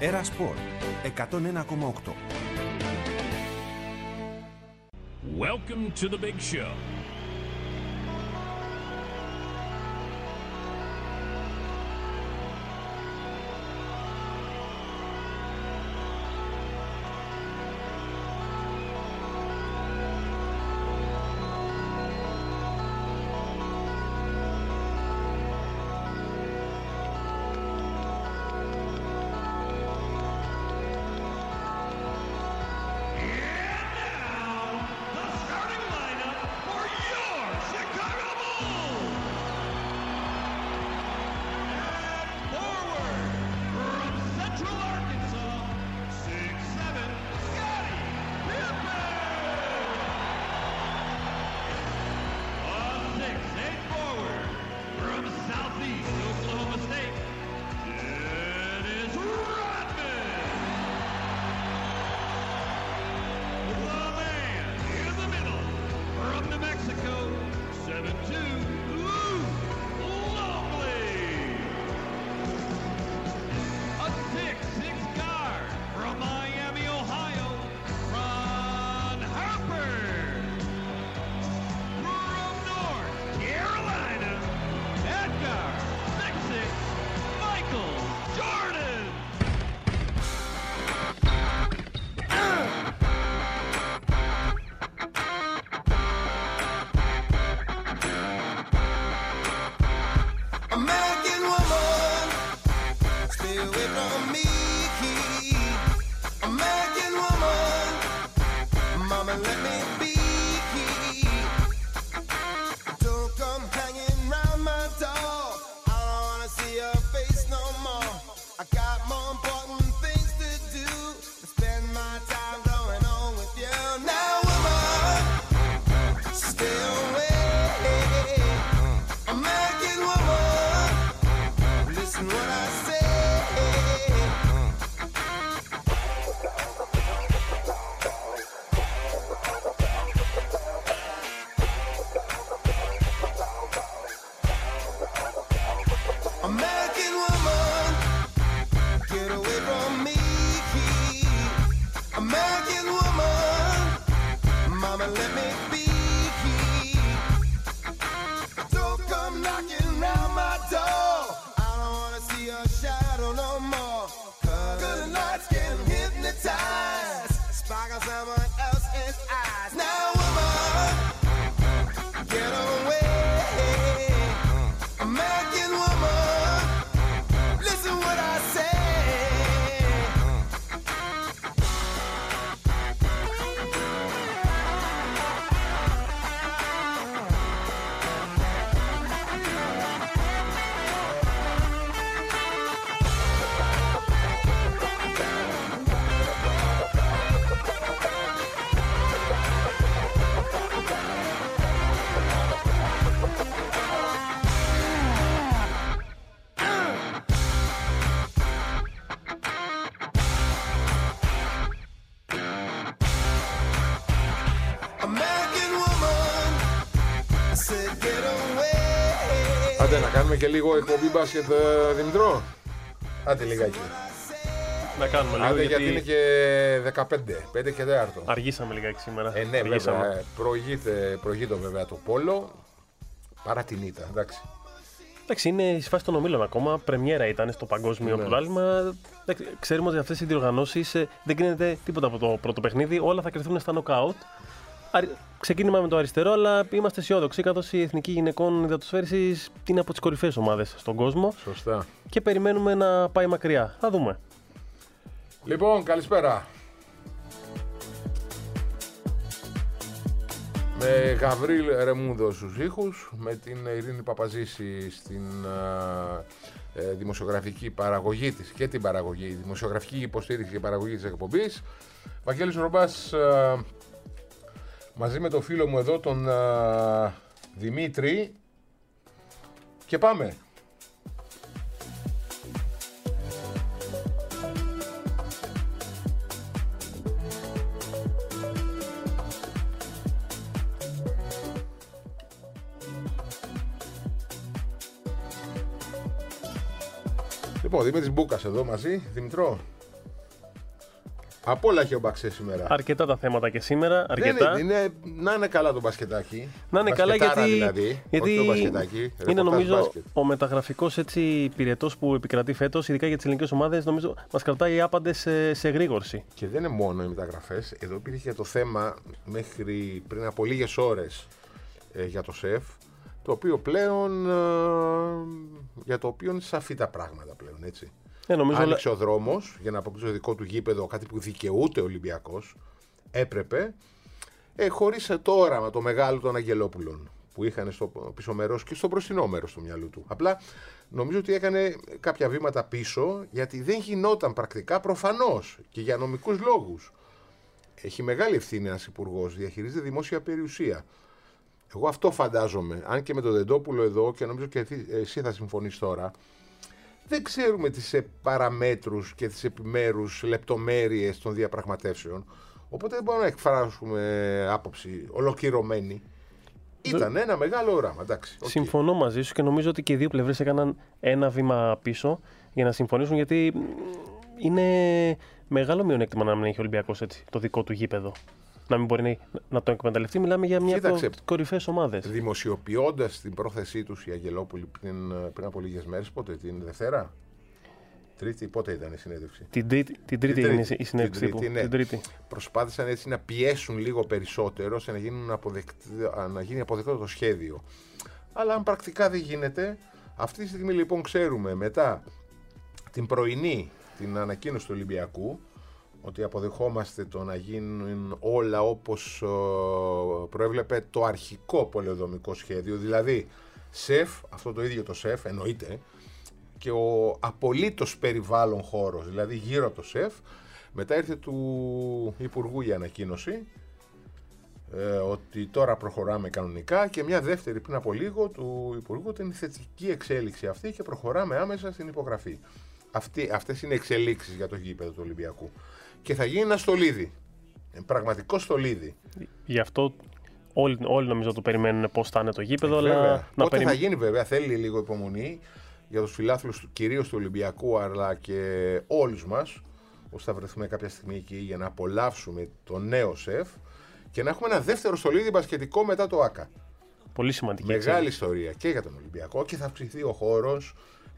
Έρα Σπορ 101,8. Welcome to the big show. Άντε να κάνουμε και λίγο εκπομπή μπάσκετ, Δημητρό. Άντε λιγάκι. Να κάνουμε λίγο. Άντε γιατί είναι και 15, 5 και 4. Αργήσαμε λιγάκι σήμερα. Ναι, βέβαια. Προηγείται βέβαια το πόλο. Παρά την ήττα, εντάξει. Εντάξει, είναι η φάση των ομίλων ακόμα. Πρεμιέρα ήταν στο παγκόσμιο πρωτάθλημα. Ξέρουμε ότι αυτές οι διοργανώσεις δεν κρίνεται τίποτα από το πρώτο παιχνίδι. Όλα θα κρυθούν στα νοκάουτ. Ξεκίνημα με το αριστερό, αλλά είμαστε αισιόδοξοι καθώς η Εθνική Γυναικών Υδατοσφαίρισης είναι από τις κορυφαίες ομάδες στον κόσμο. Σωστά. Και περιμένουμε να πάει μακριά. Θα δούμε. Λοιπόν, καλησπέρα. Με Γαβρίλ Ρεμούδο στους ήχους, με την Ειρήνη Παπαζήση στην δημοσιογραφική παραγωγή της και την παραγωγή, δημοσιογραφική υποστήριξη και παραγωγή της εκπομπής. Βαγγέλης Ρομπάς μαζί με τον φίλο μου εδώ τον Δημήτρη και πάμε. Λοιπόν, Δημήτρης Μπούκας εδώ μαζί. Δημητρό, Από όλα έχει ο Μπαξέ σήμερα. Αρκετά τα θέματα και σήμερα. Αρκετά. Να είναι καλά το μπασκετάκι. Να είναι καλά γιατί το μπασκετάκι, είναι νομίζω μπάσκετ. ο μεταγραφικός πυρετός που επικρατεί φέτος, ειδικά για τις ελληνικές ομάδες, νομίζω μας κρατάει άπαντες σε γρήγορση. Και δεν είναι μόνο οι μεταγραφές. Εδώ υπήρχε το θέμα μέχρι πριν από λίγες ώρες για το ΣΕΦ, το οποίο πλέον, για το οποίο είναι σαφή τα πράγματα πλέον, έτσι. Άνοιξε ο δρόμος για να αποκτήσει το δικό του γήπεδο, κάτι που δικαιούται ο Ολυμπιακός. Έπρεπε, χωρίς το όραμα το μεγάλο των Αγγελόπουλων που είχαν στο πίσω μέρος και στο μπροστινό μέρος του μυαλού του. Απλά νομίζω ότι έκανε κάποια βήματα πίσω, γιατί δεν γινόταν πρακτικά, προφανώς και για νομικούς λόγους. Έχει μεγάλη ευθύνη ένας υπουργός, διαχειρίζεται δημόσια περιουσία. Εγώ αυτό φαντάζομαι, αν και με τον Δεντόπουλο εδώ, και νομίζω και εσύ θα συμφωνείς τώρα, δεν ξέρουμε τις παραμέτρους και τις επιμέρους λεπτομέρειες των διαπραγματεύσεων, οπότε δεν μπορούμε να εκφράσουμε άποψη ολοκληρωμένη. Ήταν ένα μεγάλο όραμα, εντάξει. Συμφωνώ μαζί σου και νομίζω ότι και οι δύο πλευρές έκαναν ένα βήμα πίσω για να συμφωνήσουν, γιατί είναι μεγάλο μειονέκτημα να μην έχει ο Ολυμπιακός το δικό του γήπεδο. Να μην μπορεί να το εκμεταλλευτεί. Μιλάμε για μια από τις κορυφαίες ομάδες. Δημοσιοποιώντας την πρόθεσή τους οι Αγγελόπουλοι πριν από λίγες μέρες, πότε, την Δευτέρα, Τρίτη, πότε ήταν η συνέντευξη? Την Τρίτη είναι η συνέντευξη. Την Τρίτη. Προσπάθησαν έτσι να πιέσουν λίγο περισσότερο ώστε να γίνει αποδεκτό το σχέδιο. Αλλά αν πρακτικά δεν γίνεται, αυτή τη στιγμή λοιπόν ξέρουμε μετά την πρωινή την ανακοίνωση του Ολυμπιακού, ότι αποδεχόμαστε το να γίνουν όλα όπως προέβλεπε το αρχικό πολεοδομικό σχέδιο, δηλαδή ΣΕΦ, αυτό το ίδιο το ΣΕΦ εννοείται, και ο απολύτως περιβάλλον χώρος, δηλαδή γύρω από το ΣΕΦ. Μετά ήρθε του Υπουργού η ανακοίνωση ότι τώρα προχωράμε κανονικά, και μια δεύτερη πριν από λίγο του Υπουργού, την θετική εξέλιξη αυτή, και προχωράμε άμεσα στην υπογραφή. Αυτές είναι εξελίξεις για το γήπεδο του Ολυμπιακού. Και θα γίνει ένα στολίδι. Πραγματικό στολίδι. Γι' αυτό όλοι νομίζω το περιμένουν πώς θα είναι το γήπεδο. Αλλά πότε θα γίνει, βέβαια, θέλει λίγο υπομονή για τους φιλάθλους κυρίως του Ολυμπιακού, αλλά και όλους μας, ώστε θα βρεθούμε κάποια στιγμή εκεί για να απολαύσουμε το νέο ΣΕΦ και να έχουμε ένα δεύτερο στολίδι μπασκετικό μετά το ΑΚΑ. Πολύ σημαντική. Μεγάλη ιστορία και για τον Ολυμπιακό, και θα αυξηθεί ο χώρος.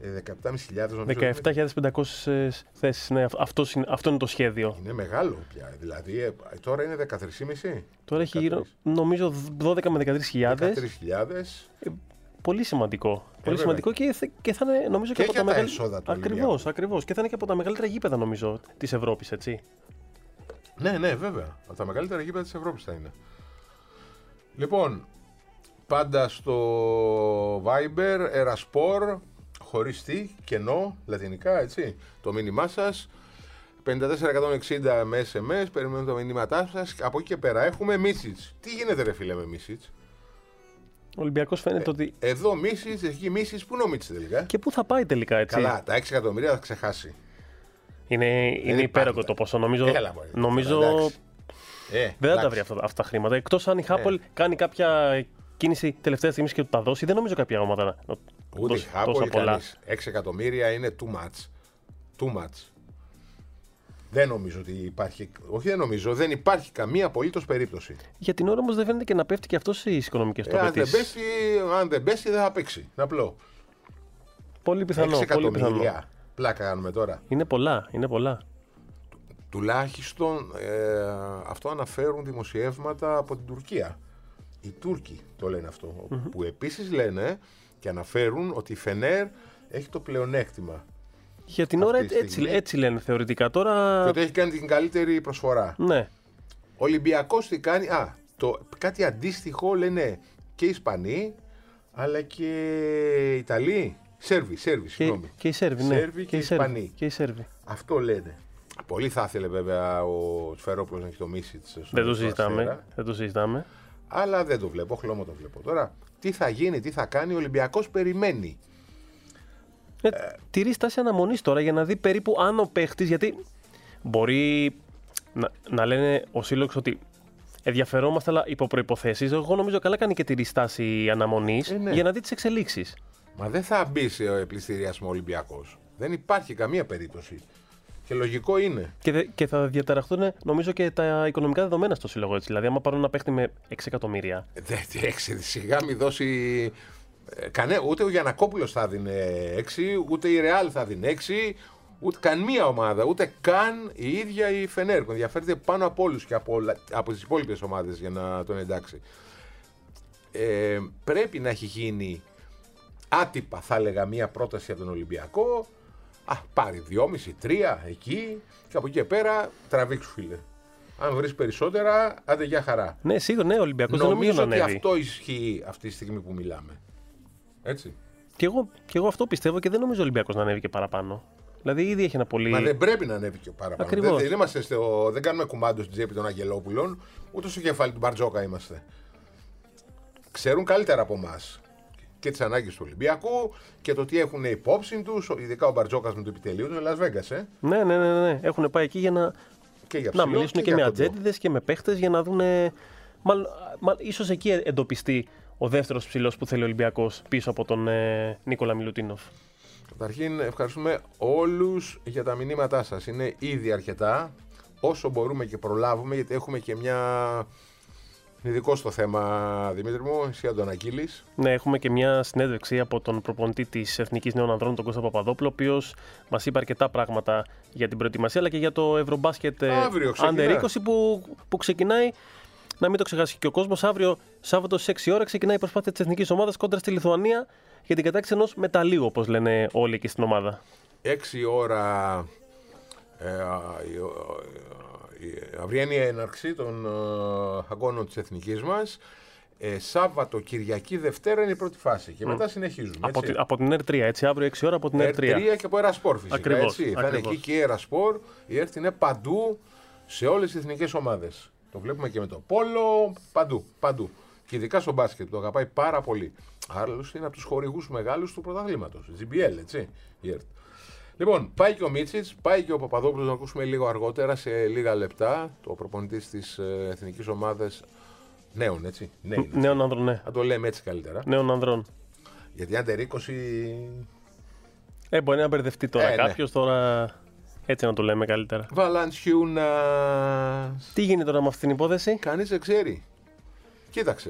17.500 θέσεις, ναι, αυτό είναι το σχέδιο. Είναι μεγάλο πια, δηλαδή τώρα είναι 13.500. Τώρα έχει γύρω, νομίζω, 12 με 13.000. Πολύ σημαντικό. Πολύ σημαντικό και θα είναι, νομίζω, και από τα μεγαλύτερα. Ακριβώς. Και θα είναι και από τα μεγαλύτερα γήπεδα, νομίζω, της Ευρώπης, έτσι. Ναι, βέβαια. Από τα μεγαλύτερα γήπεδα της Ευρώπης θα είναι. Λοιπόν, πάντα στο Viber, Eraspor, χωρίς τι, κενό, λατινικά, έτσι, το μήνυμά σας. 54-160 με SMS, περιμένουμε τα μηνύματά σας. Από εκεί και πέρα έχουμε Μίσιτς. Τι γίνεται, ρε φίλε, με Μίσιτς? Ο Ολυμπιακός φαίνεται ότι. Εδώ Μίσιτς, εκεί Μίσιτς, πού είναι ο Μίσιτς τελικά? Και πού θα πάει τελικά, έτσι? Καλά, τα 6 εκατομμύρια θα ξεχάσει. Είναι υπέροχο το ποσό. Νομίζω δεν θα τα βρει αυτά τα χρήματα. Εκτός αν η Χάπολ κάνει κάποια κίνηση τελευταία στιγμή και του τα δώσει, δεν νομίζω κάποια ομάδα να. Ούτε η Χάπολ κανείς. 6 εκατομμύρια είναι too much. Δεν νομίζω ότι υπάρχει. Όχι, δεν νομίζω. Δεν υπάρχει καμία απολύτως περίπτωση. Για την ώρα όμως δεν φαίνεται και να πέφτει και αυτό στις οικονομικές του απαιτήσεις. Αν δεν πέσει, δεν θα παίξει. Είναι απλό. Πολύ πιθανό. 6 εκατομμύρια. Πλάκα κάνουμε τώρα. Είναι πολλά. Τουλάχιστον αυτό αναφέρουν δημοσιεύματα από την Τουρκία. Οι Τούρκοι το λένε αυτό. Που επίσης λένε και αναφέρουν ότι η Φενέρ έχει το πλεονέκτημα. Για την ώρα έτσι λένε θεωρητικά. Τώρα. Και ότι έχει κάνει την καλύτερη προσφορά. Ναι. Ο Ολυμπιακός τι κάνει? Κάτι αντίστοιχο λένε και οι Ισπανοί, αλλά και οι Ιταλοί. Σέρβοι, συγγνώμη. Και οι Σέρβοι, ναι. Σέρβοι και οι Ισπανοί. Και οι Σέρβοι. Αυτό λένε. Πολύ θα ήθελε βέβαια ο Σφερόπουλος να έχει το Μίσιτς. Δεν το συζητάμε. Αλλά δεν το βλέπω, χλώμα το βλέπω. Τώρα, τι θα γίνει, τι θα κάνει, ο Ολυμπιακός περιμένει. Τηρεί στάση αναμονής τώρα για να δει περίπου αν ο παίχτης, γιατί μπορεί να λένε ο σύλλογος ότι ενδιαφερόμαστε, αλλά υπό προϋποθέσεις. Εγώ νομίζω καλά κάνει και τηρεί στάση αναμονής για να δει τις εξελίξεις. Μα δεν θα μπει σε πληστηριασμό Ολυμπιακός. Δεν υπάρχει καμία περίπτωση. Και λογικό είναι. Και θα διαταραχθούν νομίζω και τα οικονομικά δεδομένα στο σύλλογο έτσι. Δηλαδή, άμα πάρουν ένα παίχτη με 6 εκατομμύρια. Σιγά μην δώσει. Ούτε ο Γιαννακόπουλος θα δίνει 6, ούτε η Ρεάλ θα δίνει 6, ούτε καν μία ομάδα, ούτε καν η ίδια η Φενέρ που ενδιαφέρεται πάνω από όλους και από τις υπόλοιπες ομάδες για να τον εντάξει. Πρέπει να έχει γίνει άτυπα, θα έλεγα, μία πρόταση από τον Ολυμπιακό. Πάρει 2,5-3 εκεί και από εκεί και πέρα τραβήξου, φίλε. Αν βρεις περισσότερα, άντε για χαρά. Ναι, σίγουρα, ναι, ο Ολυμπιακός δεν νομίζω ότι αυτό ισχύει αυτή τη στιγμή που μιλάμε. Έτσι. Και εγώ αυτό πιστεύω και δεν νομίζω ο Ολυμπιακός να ανέβει και παραπάνω. Δηλαδή ήδη έχει ένα πολύ. Μα δεν πρέπει να ανέβει και παραπάνω. Ακριβώς. Δεν κάνουμε κουμάντο στην τσέπη των Αγγελόπουλων, ούτε στο κεφάλι του Μπαρτζόκα είμαστε. Ξέρουν καλύτερα από εμάς και τις ανάγκες του Ολυμπιακού και το τι έχουν υπόψη τους, ειδικά ο Μπαρτζόκας με το επιτελείο του, είναι Las Vegas, Ναι. Έχουν πάει εκεί για να μιλήσουν και με ατζέντιδες και με παίχτες για να δουν. Μάλλον ίσως εκεί εντοπιστεί ο δεύτερος ψηλός που θέλει ο Ολυμπιακός πίσω από τον Νίκολα Μιλουτίνοφ. Καταρχήν, ευχαριστούμε όλους για τα μηνύματά σας. Είναι ήδη αρκετά, όσο μπορούμε και προλάβουμε, γιατί έχουμε και μια. Ειδικό στο θέμα, Δημήτρη μου, εσύ Αντωνακίλης. Ναι, έχουμε και μια συνέντευξη από τον προπονητή της Εθνικής Νέων Ανδρών, τον Κώστα Παπαδόπουλο, ο οποίος μας είπε αρκετά πράγματα για την προετοιμασία, αλλά και για το Ευρωμπάσκετ Under 20 που ξεκινάει. Να μην το ξεχάσει και ο κόσμος, αύριο Σάββατο στις 6 ώρα ξεκινάει η προσπάθεια της εθνικής ομάδας κόντρα στη Λιθουανία για την κατάκτηση ενός μεταλλίου, όπως λένε όλοι εκεί στην ομάδα. 6 ώρα αυριανή έναρξη των αγώνων της εθνικής μας. Σάββατο, Κυριακή, Δευτέρα είναι η πρώτη φάση και μετά συνεχίζουμε. Από την R3, έτσι, αύριο 6 ώρα από την R3. R3 και από Ερασπορ φυσικά. Ακριβώς, έτσι. Θα είναι εκεί και η Ερασπορ. Η ΕΡΤ είναι παντού σε όλες τις εθνικές ομάδες. Το βλέπουμε και με το πόλο, παντού. Και ειδικά στο μπάσκετ, το αγαπάει πάρα πολύ. Άλλωστε είναι από τους χορηγούς μεγάλους του πρωταθλήματος. GBL, έτσι, η ΕΡΤ. Λοιπόν, πάει και ο Μίτσιτς, πάει και ο Παπαδόπουλος, να ακούσουμε λίγο αργότερα, σε λίγα λεπτά, το προπονητής της εθνικής ομάδας νέων, έτσι. Νέων ανδρών, ναι. Να το λέμε έτσι καλύτερα. Νέων ανδρών. Γιατί Under 20. Μπορεί να μπερδευτεί τώρα κάποιος, τώρα έτσι να το λέμε καλύτερα. Βαλαντσιούνας. Τι γίνεται τώρα με αυτή την υπόθεση? Κανείς δεν ξέρει. Κοίταξε.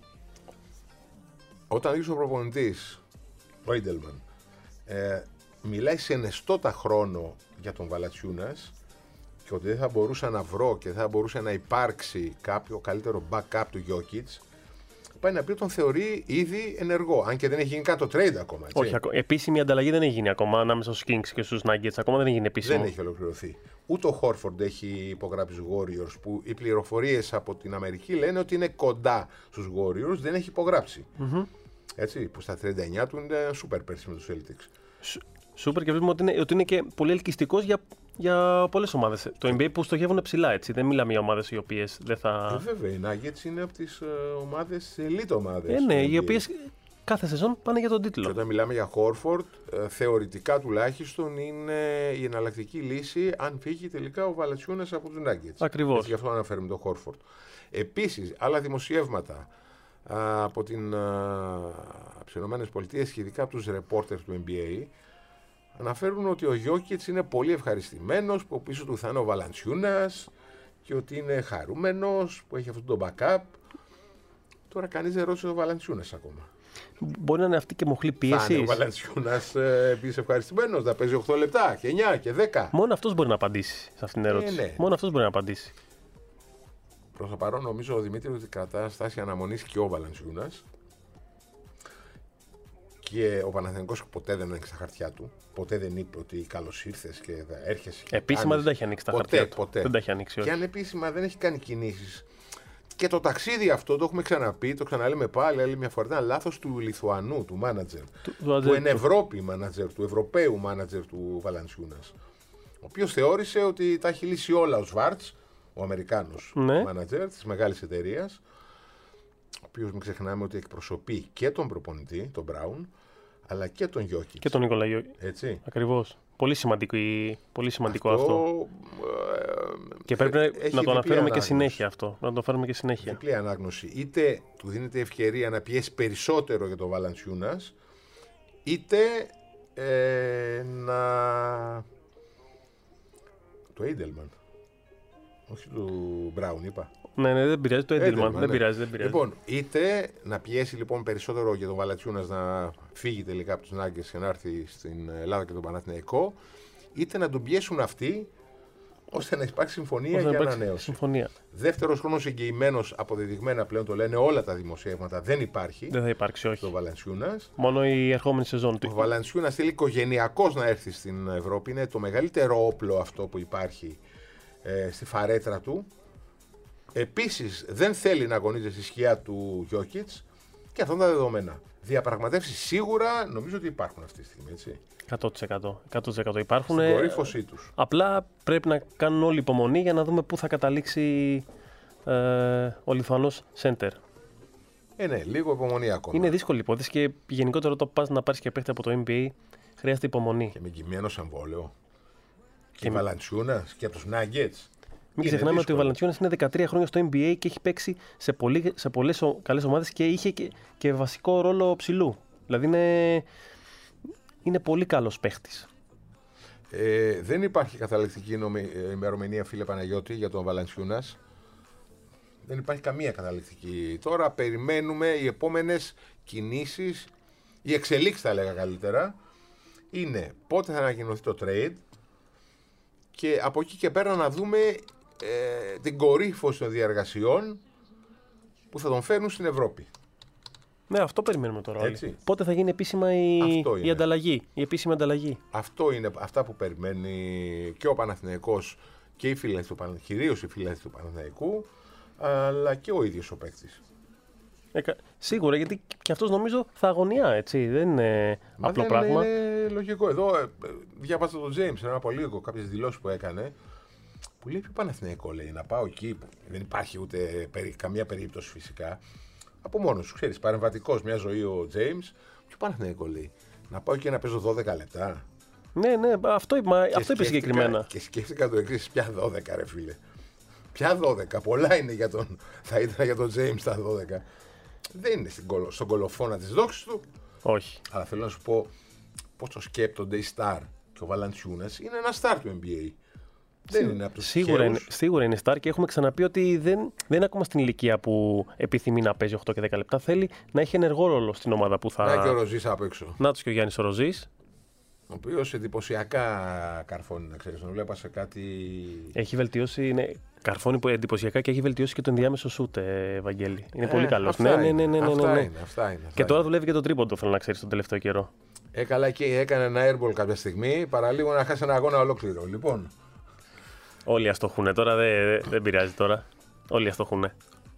Όταν ήρθε ο προπονητής, ο Ίντελμαν, μιλάει σε νεστότα χρόνο για τον Βαλαντσιούνας και ότι δεν θα μπορούσα να βρω και δεν θα μπορούσε να υπάρξει κάποιο καλύτερο backup του Γιόκιτς, πάει να πει ότι τον θεωρεί ήδη ενεργό. Αν και δεν έχει γίνει καν το trade ακόμα. Έτσι. Όχι, επίσημη ανταλλαγή δεν έχει γίνει ακόμα ανάμεσα στους Kings και στους Nuggets. Ακόμα δεν έχει γίνει επίσημο. Δεν έχει ολοκληρωθεί. Ούτε ο Χόρφορντ έχει υπογράψει στους Warriors, που οι πληροφορίες από την Αμερική λένε ότι είναι κοντά στους Warriors, δεν έχει υπογράψει. Mm-hmm. Έτσι, που στα 39 του είναι super πέρσι με τους Celtics. Σούπερ, και βλέπουμε ότι είναι και πολύ ελκυστικός για πολλές ομάδες. Το NBA που στοχεύουν ψηλά, έτσι. Δεν μιλάμε για ομάδες οι οποίες δεν θα. Βέβαια, οι Nuggets είναι από τις ομάδες, elite ομάδες. Ναι, οι οποίες κάθε σεζόν πάνε για τον τίτλο. Και όταν μιλάμε για Χόρφορντ, θεωρητικά τουλάχιστον είναι η εναλλακτική λύση αν φύγει τελικά ο Βαλαντσιούνας από τους Nuggets. Ακριβώς. Γι' αυτό αναφέρουμε τον Χόρφορντ. Επίσης, άλλα δημοσιεύματα από τις ΗΠΑ και ειδικά από τους reporters του NBA. Αναφέρουν ότι ο Γιόκιτς είναι πολύ ευχαριστημένος που πίσω του θα είναι ο Βαλαντσιούνας και ότι είναι χαρούμενος που έχει αυτό το backup. Τώρα κανείς δεν ρώτησε ο Βαλαντσιούνας ακόμα. Μπορεί να είναι αυτή και μοχλή πίεση. Θα είναι ο Βαλαντσιούνας επίσης ευχαριστημένος, να παίζει 8 λεπτά και 9 και 10. Μόνο αυτός μπορεί να απαντήσει σε αυτήν την ερώτηση. Ναι. Μόνο αυτός μπορεί να απαντήσει. Προς το παρόν νομίζω ο Δημήτρης ότι κρατά στάση αναμονής και ο Βαλαντσιούνας. Και ο Παναθηναϊκός ποτέ δεν άνοιξε τα χαρτιά του. Ποτέ δεν είπε ότι καλώς ήρθες και θα έρχεσαι. Επίσημα δεν τα έχει ανοίξει τα χαρτιά του. Ποτέ. Δεν τα έχει ανοίξει. Και αν επίσημα δεν έχει κάνει κινήσεις. Και το ταξίδι αυτό το έχουμε ξαναπεί, το ξαναλέμε πάλι άλλη μια φορά. Ήταν λάθος του Λιθουανού, του μάνατζερ. Του Ενευρώπη μάνατζερ, του Ευρωπαίου μάνατζερ του Βαλαντσιούνας. Ο οποίος θεώρησε ότι τα έχει λύσει όλα ο Σβάρτς, ο Αμερικάνος μάνατζερ της μεγάλης εταιρείας. Ο οποίος μην ξεχνάμε ότι εκπροσωπεί και τον προπονητή, τον Μπράουν, αλλά και τον Γιόκιτς. Και τον Νίκολα Γιόκιτς. Έτσι. Ακριβώς. Πολύ σημαντικό αυτό. Και πρέπει να το αναφέρουμε και συνέχεια αυτό. Να το φέρουμε και συνέχεια. Διπλή ανάγνωση. Είτε του δίνεται ευκαιρία να πιέσει περισσότερο για τον Βαλαντσιούνας, είτε να Το Edelman. Όχι του Μπράουν, είπα. Ναι, δεν πειράζει. Το Edelman. Δεν πειράζει. Λοιπόν, είτε να πιέσει λοιπόν περισσότερο για τον Βαλαντσιούνας να φύγει τελικά από τους Nuggets και να έρθει στην Ελλάδα και τον Παναθηναϊκό, είτε να τον πιέσουν αυτοί ώστε να υπάρξει συμφωνία για ανανέωση. Δεύτερος χρόνος εγγυημένος, αποδεδειγμένα πλέον το λένε όλα τα δημοσιεύματα, δεν υπάρχει. Δεν θα υπάρξει, όχι. Το Βαλαντσιούνας. Μόνο η ερχόμενη σεζόν του. Ο Βαλαντσιούνας θέλει οικογενειακός να έρθει στην Ευρώπη. Είναι το μεγαλύτερο όπλο αυτό που υπάρχει στη φαρέτρα του. Επίσης δεν θέλει να αγωνίζεται στη σκιά του Γιόκιτς και αυτά είναι τα δεδομένα. Διαπραγματεύσεις σίγουρα νομίζω ότι υπάρχουν αυτή τη στιγμή, έτσι. 100% υπάρχουν. Στην κορύφωσή τους. Απλά πρέπει να κάνουν όλη υπομονή για να δούμε πού θα καταλήξει ο Λιθουανός σέντερ. Ναι, λίγο υπομονή ακόμα. Είναι δύσκολη υπόθεση και γενικότερα όταν πας να πάρεις και παίχτη από το NBA χρειάζεται υπομονή. Και με κειμένο συμβόλαιο. Και Βαλαντσιούνας και από τους Nuggets. Μην ξεχνάμε ότι ο Βαλαντσιούνας είναι 13 χρόνια στο NBA και έχει παίξει σε πολλές καλές ομάδες και είχε και βασικό ρόλο ψηλού. Δηλαδή είναι πολύ καλός παίχτης. Δεν υπάρχει καταληκτική ημερομηνία, φίλε Παναγιώτη, για τον Βαλαντσιούνας. Δεν υπάρχει καμία καταληκτική. Τώρα περιμένουμε οι επόμενες κινήσεις, οι εξελίξεις θα έλεγα καλύτερα, είναι πότε θα ανακοινωθεί το trade και από εκεί και πέρα να δούμε την κορύφωση των διαργασιών που θα τον φέρνουν στην Ευρώπη. Ναι, αυτό περιμένουμε τώρα όλοι. Πότε θα γίνει επίσημα η ανταλλαγή, η επίσημη ανταλλαγή. Αυτό είναι αυτά που περιμένει και ο Παναθηναϊκός και οι φίλοι κυρίως οι φίλοι του Παναθηναϊκού, αλλά και ο ίδιος ο παίκτης. Σίγουρα, γιατί και αυτός νομίζω θα αγωνιά, έτσι. Δεν είναι απλό πράγμα. Είναι λογικό. Εδώ διάβασα τον James ένα από λίγο, κάποιες δηλώσεις που έκανε, που λέει πιο Παναθηναϊκό, λέει, να πάω εκεί που δεν υπάρχει ούτε καμία περίπτωση φυσικά. Από μόνος σου, ξέρεις, παρεμβατικός μια ζωή ο James, πιο Παναθηναϊκό λέει. Να πάω εκεί να παίζω 12 λεπτά. Ναι, αυτό είπε συγκεκριμένα. Και σκέφτηκα το εξής, πια 12 ρε φίλε. Πια 12, πολλά είναι θα ήταν για τον James τα 12. Δεν είναι στον κολοφόνα της δόξης του. Όχι. Αλλά θέλω να σου πω πώς το σκέπτονται οι star. Και ο Βαλαντσιούνας είναι ένα star του NBA. Δεν είναι από τους σίγουρα είναι star και έχουμε ξαναπεί ότι δεν είναι ακόμα στην ηλικία που επιθυμεί να παίζει 8 και 10 λεπτά. Θέλει να έχει ενεργό ρόλο στην ομάδα που θα. Να και ο Ροζής απ' έξω. Να τους και ο Γιάννης ο Ροζής. Ο οποίος εντυπωσιακά καρφώνει, να ξέρεις. Τον βλέπα σε κάτι. Έχει βελτιώσει. Ναι, καρφώνει εντυπωσιακά και έχει βελτιώσει και τον διάμεσο σουτ, Βαγγέλη. Είναι πολύ καλός. Αυτά είναι. Και τώρα δουλεύει και το τρίποντο, θέλω να ξέρεις, τον τελευταίο καιρό. Καλά και έκανε ένα airball κάποια στιγμή, παραλίγο να χάσει ένα αγώνα ολόκληρο. Λοιπόν. Όλοι αστοχούνε τώρα, δεν πειράζει τώρα. Όλοι αστοχούνε.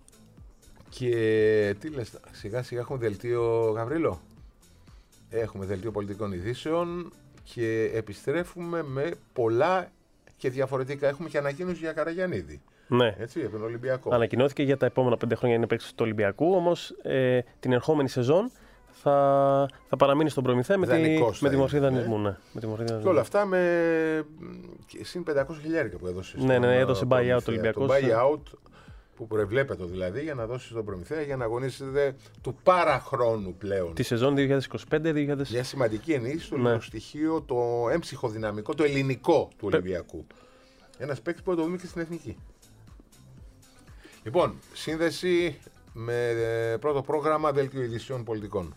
Και τι λες, σιγά σιγά έχουμε δελτίο, Γαβρίλο. Έχουμε δελτίο πολιτικών ειδήσεων και επιστρέφουμε με πολλά και διαφορετικά. Έχουμε και ανακοίνωση για Καραγιαννίδη. Ναι. Έτσι, από τον Ολυμπιακό. Ανακοινώθηκε για τα επόμενα 5 χρόνια είναι παίκτης του Ολυμπιακού, όμως την ερχόμενη σεζόν θα παραμείνει στον Προμηθέα με τη μορφή δανεισμού. Ναι. Και όλα αυτά με συν 500 χιλιάρικα που έδωσε. Ναι, έδωσε buyout ο Ολυμπιακός. Το buyout που προβλέπεται δηλαδή για να δώσει στον Προμηθέα για να αγωνίζεται του παραχρόνου πλέον. Τη σεζόν 2025-2026. Μια σημαντική ενίσχυση στο στοιχείο, το έμψυχο δυναμικό, το ελληνικό του Ολυμπιακού. Ένας παίκτης που θα το δούμε και στην εθνική. Λοιπόν, σύνδεση με πρώτο πρόγραμμα δελτίο ειδήσεων πολιτικών.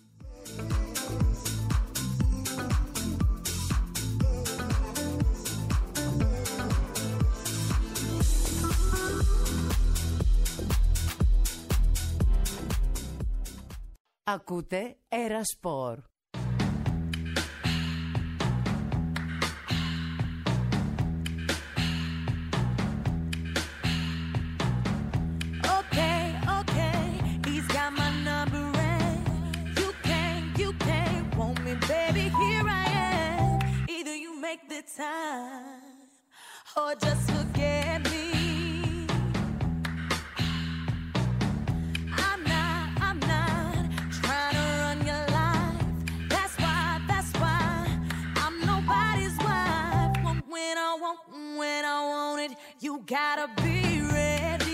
Ακούτε Ερασπορ. Time or just forget me. I'm not trying to run your life. That's why I'm nobody's wife. When I want it, you gotta be ready.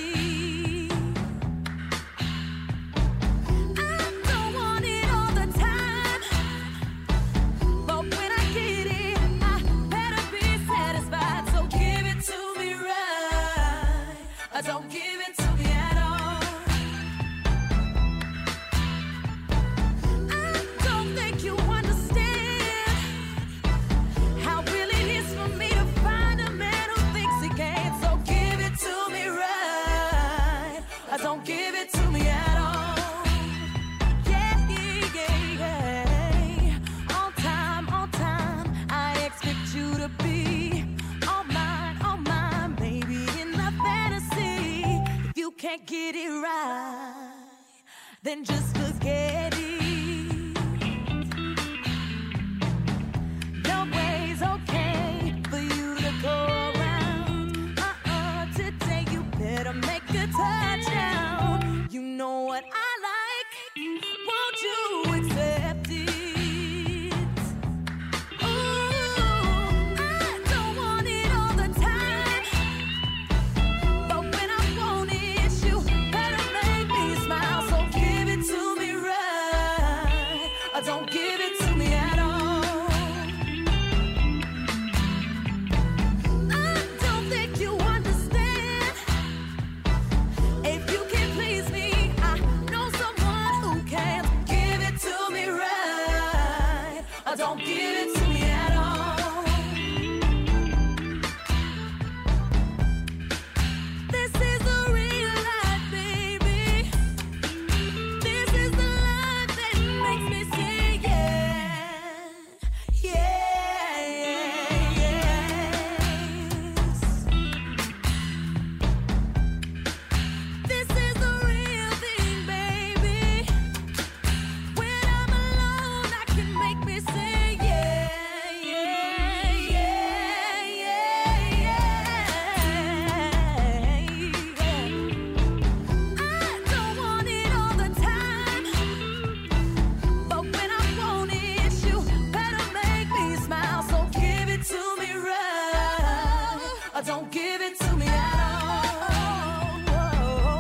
Give can't get it right, then just forget it. Your way's okay for you to go around. Today you better make a touchdown. You know what I like, won't you accept it? Don't give it to me at all. I don't think you understand. If you can please me, I know someone who can give it to me right. Don't give it to me at all. This is the real life, baby. This is the life that makes me say don't give it to me at all.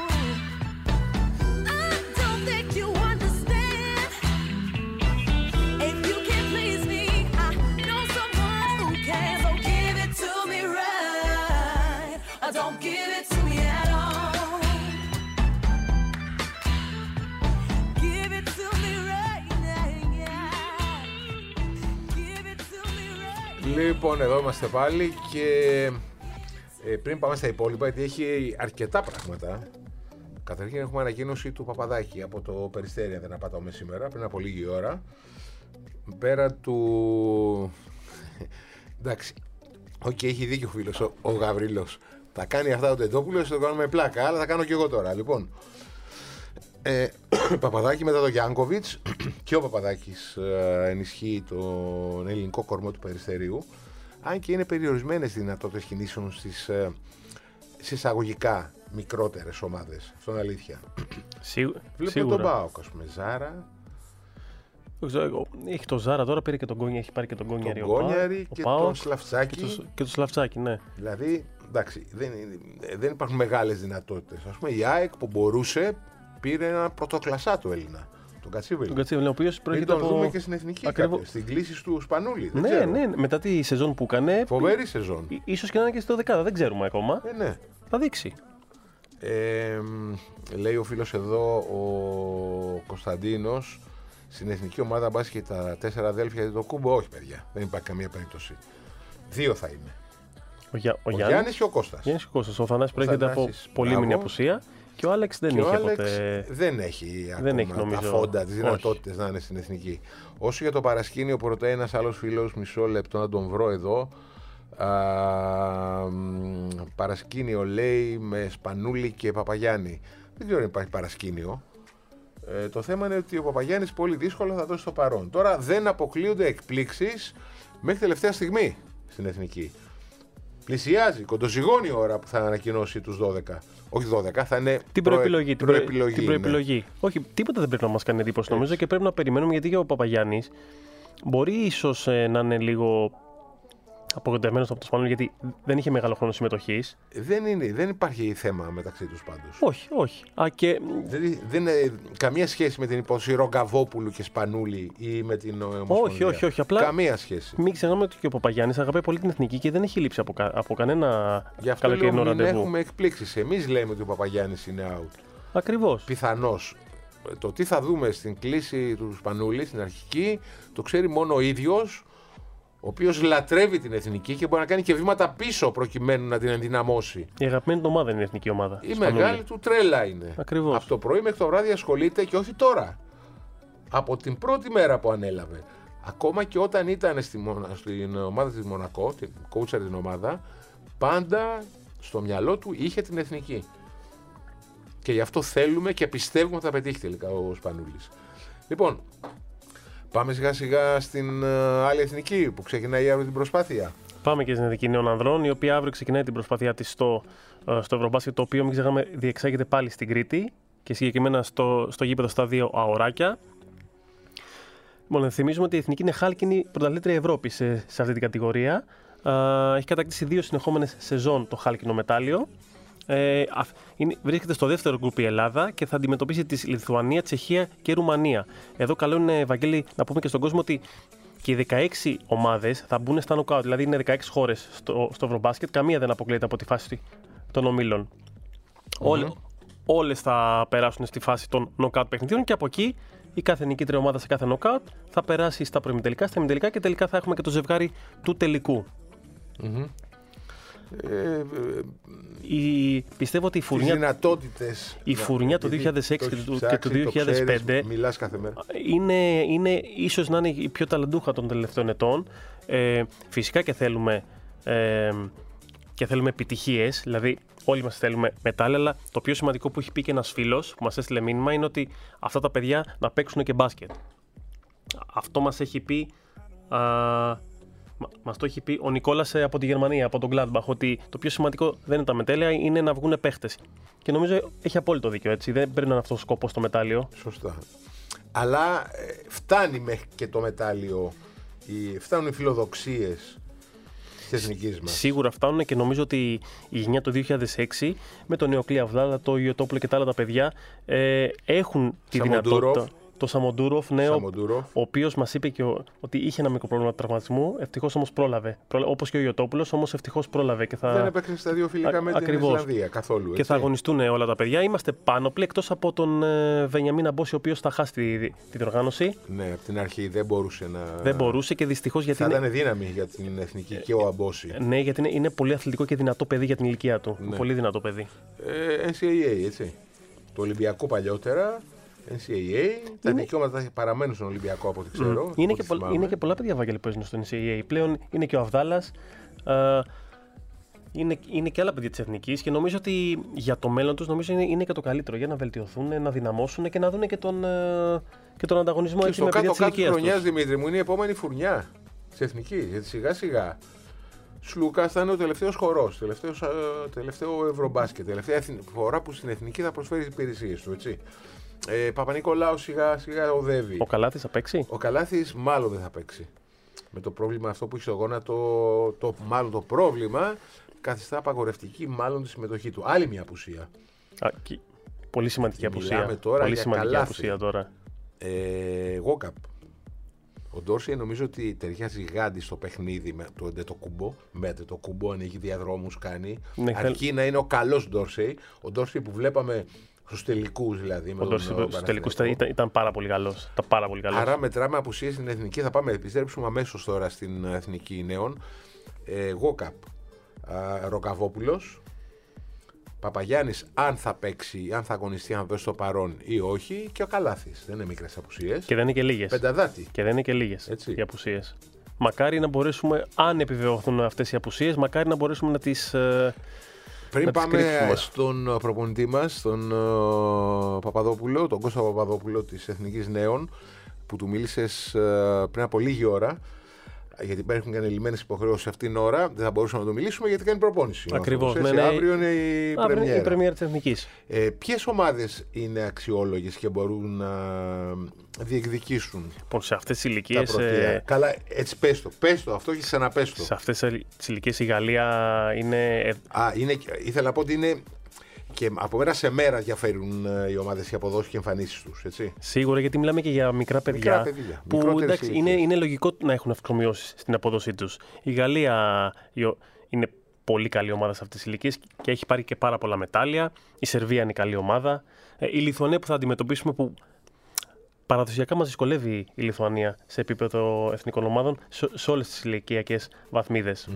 I don't think you understand. If you can please me, I know someone who can. So give it to me right. Don't give it to me at all. Give it to me right now. Give it to me right. Λοιπόν, εδώ είμαστε πάλι και πριν πάμε στα υπόλοιπα, γιατί έχει αρκετά πράγματα. Καταρχήν έχουμε ανακοίνωση του Παπαδάκη από το Περιστέρι, αν δεν απατώμε σήμερα, πριν από λίγη ώρα. Πέρα του... Εντάξει, έχει δίκιο ο φίλος, ο Γαβρίλος. Θα κάνει αυτά ο Τεντόπουλος, το κάνουμε πλάκα, αλλά θα κάνω και εγώ τώρα. Λοιπόν, Παπαδάκη μετά το Γιάνκοβιτς, και ο Παπαδάκης ενισχύει τον ελληνικό κορμό του Περιστερίου, αν και είναι περιορισμένες δυνατότητες κινήσεων στις εισαγωγικά μικρότερες ομάδες. Αυτό είναι αλήθεια. Βλέπουμε τον ΠΑΟΚ, ας πούμε, Ζάρα. Έχει το Ζάρα τώρα, πήρε και τον Γκόνιαρη, έχει πάρει και τον Γκόνιαρη. Τον Γκόνιαρη και τον Σλαφτσάκη. Και το Σλαφτσάκη, ναι. Δηλαδή, εντάξει, δεν υπάρχουν μεγάλες δυνατότητες. Ας πούμε, η ΑΕΚ που μπορούσε πήρε ένα πρωτοκλασσά του Έλληνα. Τον Κατσίβελη. Ο οποίος προέρχεται από... δούμε και στην εθνική κάποια, στην κλίση του Σπανούλη. Ναι, μετά τη σεζόν που έκανε. Φοβερή σεζόν. Ίσως και να είναι και στο δεκάδα, δεν ξέρουμε ακόμα. Ναι. Θα δείξει. Λέει ο φίλος εδώ, ο Κωνσταντίνος, στην εθνική ομάδα μπάσκετ τα 4 αδέλφια για το Κούμπο. Όχι, παιδιά, δεν υπάρχει καμία περίπτωση. 2 θα είναι. Ο Γιάννης και ο Κώστας. Ο Θανάσης προέρχεται από πολύμηνη απουσία. Και ο Άλεξ δεν είχε ποτέ. Δεν έχει ακόμα τα φόντα, τις δυνατότητες να είναι στην εθνική. Όσο για το παρασκήνιο που ρωτάει ένας άλλος φίλος, μισό λεπτό να τον βρω εδώ. Παρασκήνιο λέει με Σπανούλη και Παπαγιάννη. Δεν ξέρω αν υπάρχει παρασκήνιο. Το θέμα είναι ότι ο Παπαγιάννης πολύ δύσκολα θα δώσει το παρόν. Τώρα δεν αποκλείονται εκπλήξεις μέχρι τελευταία στιγμή στην εθνική. Πλησιάζει, κοντοζυγώνει η ώρα που θα ανακοινώσει τους 12. Όχι 12, θα είναι την προεπιλογή. Την προεπιλογή. Ναι. Όχι, τίποτα δεν πρέπει να μας κάνει εντύπωση νομίζω και πρέπει να περιμένουμε, γιατί και ο Παπαγιάννης μπορεί ίσως να είναι λίγο απογοητευμένος από το Σπανούλη, γιατί δεν είχε μεγάλο χρόνο συμμετοχής. Δεν υπάρχει θέμα μεταξύ τους πάντως. Όχι. Δεν είναι καμία σχέση με την υπόθεση Ρογκαβόπουλου και Σπανούλη ή με την Ομοσπονδία. Όχι. Απλά καμία σχέση. Μην ξεχνάμε ότι και ο Παπαγιάννης αγαπάει πολύ την εθνική και δεν έχει λείψει από κανένα καλοκαιρινό ραντεβού. Γι' αυτό έχουμε εκπλήξεις. Εμείς λέμε ότι ο Παπαγιάννης είναι out. Ακριβώς. Πιθανώς. Το τι θα δούμε στην κλίση του Σπανούλη, στην αρχική, το ξέρει μόνο ο ίδιος, ο οποίος λατρεύει την εθνική και μπορεί να κάνει και βήματα πίσω προκειμένου να την ενδυναμώσει. Η αγαπημένη του ομάδα είναι η εθνική ομάδα. Η μεγάλη του τρέλα είναι. Ακριβώς. Από το πρωί μέχρι το βράδυ ασχολείται, και όχι τώρα. Από την πρώτη μέρα που ανέλαβε. Ακόμα και όταν ήταν στην ομάδα της Μονακό, την κόουτσαρ την ομάδα, πάντα στο μυαλό του είχε την εθνική. Και γι' αυτό θέλουμε και πιστεύουμε ότι θα πετύχει τελικά ο Σπανούλης. Λοιπόν, πάμε σιγά σιγά στην άλλη εθνική που ξεκινάει αύριο την προσπάθεια. Πάμε και στην Εθνική Νέων Ανδρών, η οποία αύριο ξεκινάει την προσπάθειά της στο Ευρωμπάσκετ, το οποίο μην ξεχνάμε διεξάγεται πάλι στην Κρήτη και συγκεκριμένα στο γήπεδο στα 2 Αοράκια. Λοιπόν, θυμίζουμε ότι η Εθνική είναι χάλκινη πρωταθλήτρια Ευρώπη σε αυτή την κατηγορία. Έχει κατακτήσει 2 συνεχόμενες σεζόν το χάλκινο μετάλλιο. Βρίσκεται στο δεύτερο γκρουπ η Ελλάδα και θα αντιμετωπίσει τη Λιθουανία, Τσεχία και Ρουμανία. Εδώ καλό είναι, Βαγγέλη, να πούμε και στον κόσμο ότι και οι 16 ομάδες θα μπουν στα νοκάουτ. Δηλαδή είναι 16 χώρες στο Ευρωμπάσκετ, καμία δεν αποκλείεται από τη φάση των ομίλων. Όλες θα περάσουν στη φάση των νοκάουτ παιχνιδιών και από εκεί η κάθε νικήτρια ομάδα σε κάθε νοκάουτ θα περάσει στα προημιτελικά, στα ημιτελικά και τελικά θα έχουμε και το ζευγάρι του τελικού. Πιστεύω ότι η φουρνιά του 2006 και του 2005 μιλάς κάθε μέρα. είναι ίσως να είναι η πιο ταλαντούχα των τελευταίων ετών. Φυσικά και θέλουμε επιτυχίες, δηλαδή όλοι μας θέλουμε μετάλλια, αλλά το πιο σημαντικό που έχει πει και ένας φίλος που μας έστειλε μήνυμα είναι ότι αυτά τα παιδιά να παίξουν και μπάσκετ. Αυτό μας έχει πει Μας το έχει πει ο Νικόλας από τη Γερμανία, από τον Gladbach, ότι το πιο σημαντικό δεν είναι τα μετάλλια, είναι να βγουν παίχτες. Και νομίζω έχει απόλυτο δίκιο, έτσι. Δεν πρέπει να είναι αυτός ο σκοπός στο μετάλλιο. Σωστά. Αλλά φτάνει μέχρι και το μετάλλιο, φτάνουν οι φιλοδοξίες της εθνικής μας. Σίγουρα φτάνουν και νομίζω ότι η γενιά του 2006 με τον Νεοκλή Αυλάδα, το Ιωτόπουλο και τα άλλα τα παιδιά έχουν τη δυνατότητα. Το Σαμοντούροφ, ναι, ο οποίος μας είπε και ότι είχε ένα μικρό πρόβλημα τραυματισμού, ευτυχώς όμως πρόλαβε. Όπως και ο Ιωτόπουλος, όμως ευτυχώς πρόλαβε. Και θα... Δεν έπαιξε στα 2 φιλικά με την Ισλανδία καθόλου. Έτσι. Και θα αγωνιστούν όλα τα παιδιά. Είμαστε πάνω πλέον, εκτός από τον Βενιαμίν Αμπόση, ο οποίος θα χάσει τη διοργάνωση. Ναι, από την αρχή δεν μπορούσε να. Δεν μπορούσε και δυστυχώς γιατί. Θα ήταν δύναμη για την εθνική και ο Αμπόση. Ναι, γιατί είναι πολύ αθλητικό και δυνατό παιδί για την ηλικία του. Ναι. Πολύ δυνατό παιδί. NCAA, έτσι. Το Ολυμπιακό παλιότερα. NCAA, τα δικαιώματα παραμένουν στον Ολυμπιακό από ό,τι ξέρω. Είναι και πολλά παιδιά, Βαγγέλη, που παίζουν στο NCAA. Πλέον είναι και ο Αβδάλας, είναι και άλλα παιδιά της Εθνικής και νομίζω ότι για το μέλλον τους είναι και το καλύτερο για να βελτιωθούν, να δυναμώσουν και να δουν και τον ανταγωνισμό και έτσι με παιδιά της ηλικίας τους. Χρονιάς, Δημήτρη μου, είναι η επόμενη φουρνιά της Εθνικής. Γιατί σιγά σιγά Σλούκας θα είναι ο τελευταίος χορός, τελευταίο Ευρωμπάσκετ, τελευταία φορά που στην Εθνική θα προσφέρει τις υπηρεσίες του, έτσι. Παπα-Νικολάου σιγά σιγά οδεύει. Ο Καλάθης θα παίξει. Ο Καλάθης μάλλον δεν θα παίξει. Με το πρόβλημα αυτό που έχει στο γόνατο, μάλλον το πρόβλημα καθιστά απαγορευτική μάλλον τη συμμετοχή του. Άλλη μια απουσία. Πολύ σημαντική απουσία. Πολύ σημαντική απουσία τώρα. Γόκαπ. Ο Ντόρσεϊ νομίζω ότι ταιριάζει γάντι στο παιχνίδι με το Αντετοκούμπο. Με το κουμπό ανοίγει διαδρόμους, κάνει. Ναι, αρκεί να είναι ο καλός Ντόρσεϊ. Ο Ντόρσεϊ που βλέπαμε στους τελικούς δηλαδή. Στους τελικούς ήταν πάρα πολύ καλός. Άρα μετράμε απουσίες στην εθνική. Θα πάμε, επιστρέψουμε αμέσως τώρα στην εθνική νέων. Γόκαπ, Ροκαβόπουλος, Παπαγιάννης αν θα παίξει, αν θα αγωνιστεί, αν θα δώσει το παρόν ή όχι, και ο Καλάθης. Δεν είναι μικρές απουσίες. Και δεν είναι και λίγες. Πενταδάτη. Και δεν είναι και λίγες οι απουσίες. Μακάρι να μπορέσουμε, αν επιβεβαιωθούν αυτές οι απουσίες, μακάρι να μπορέσουμε να τις. Πριν πάμε στον προπονητή μας, τον Παπαδόπουλο, τον Κώστα Παπαδόπουλο της Εθνικής Νέων, που του μίλησες πριν από λίγη ώρα, γιατί υπάρχουν και ανελημμένες υποχρεώσεις αυτήν την ώρα, δεν θα μπορούσαμε να το μιλήσουμε γιατί κάνει προπόνηση. Ακριβώς. Αύριο είναι η πρεμιέρα. Η πρεμιέρα της Εθνικής. Ποιες ομάδες είναι αξιόλογες και μπορούν να διεκδικήσουν σε αυτές τις ηλικίες. Καλά, έτσι πες το, αυτό και ξαναπες το. Σε αυτές τις ηλικίες η Γαλλία είναι. Ήθελα να πω ότι είναι. Και από μέρα σε μέρα διαφέρουν οι ομάδες, οι αποδόσεις και εμφανίσεις τους, έτσι. Σίγουρα, γιατί μιλάμε και για μικρά παιδιά. Που εντάξει, είναι λογικό να έχουν ευκρομιώσεις στην απόδοσή τους. Η Γαλλία είναι πολύ καλή ομάδα σε αυτές τις ηλικίες και έχει πάρει και πάρα πολλά μετάλλια. Η Σερβία είναι καλή ομάδα. Η Λιθουανία που θα αντιμετωπίσουμε, που παραδοσιακά μας δυσκολεύει η Λιθουανία σε επίπεδο εθνικών ομάδων σε όλες τις ηλικιακές βαθμίδες.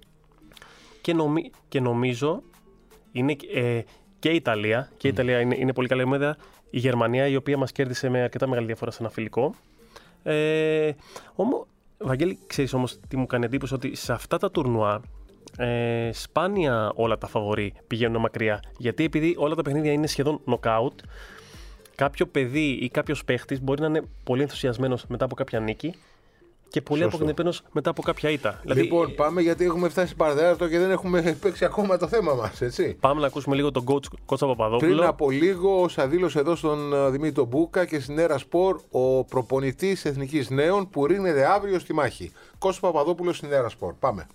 Και νομίζω είναι. Και η Ιταλία, είναι πολύ καλή ομάδα. Η Γερμανία, η οποία μας κέρδισε με αρκετά μεγάλη διαφορά σε ένα φιλικό. Βαγγέλη, ξέρεις όμως τι μου κάνει εντύπωση, ότι σε αυτά τα τουρνουά σπάνια όλα τα φαβορί πηγαίνουν μακριά. Γιατί επειδή όλα τα παιχνίδια είναι σχεδόν νοκάουτ, κάποιο παιδί ή κάποιος παίχτης μπορεί να είναι πολύ ενθουσιασμένος μετά από κάποια νίκη και πολύ απογοητευμένος μετά από κάποια ήττα. Λοιπόν, πάμε γιατί έχουμε φτάσει παραδέρατο και δεν έχουμε παίξει ακόμα το θέμα μας, έτσι. Πάμε να ακούσουμε λίγο τον Κότσα Παπαδόπουλο. Πριν από λίγο, όσα δήλωσε εδώ στον Δημήτρη Μπούκα και στην Έρα Σπορ ο προπονητής Εθνικής Νέων που ρίνεται αύριο στη μάχη. Κώστα Παπαδόπουλο στην Έρα Σπορ. Πάμε.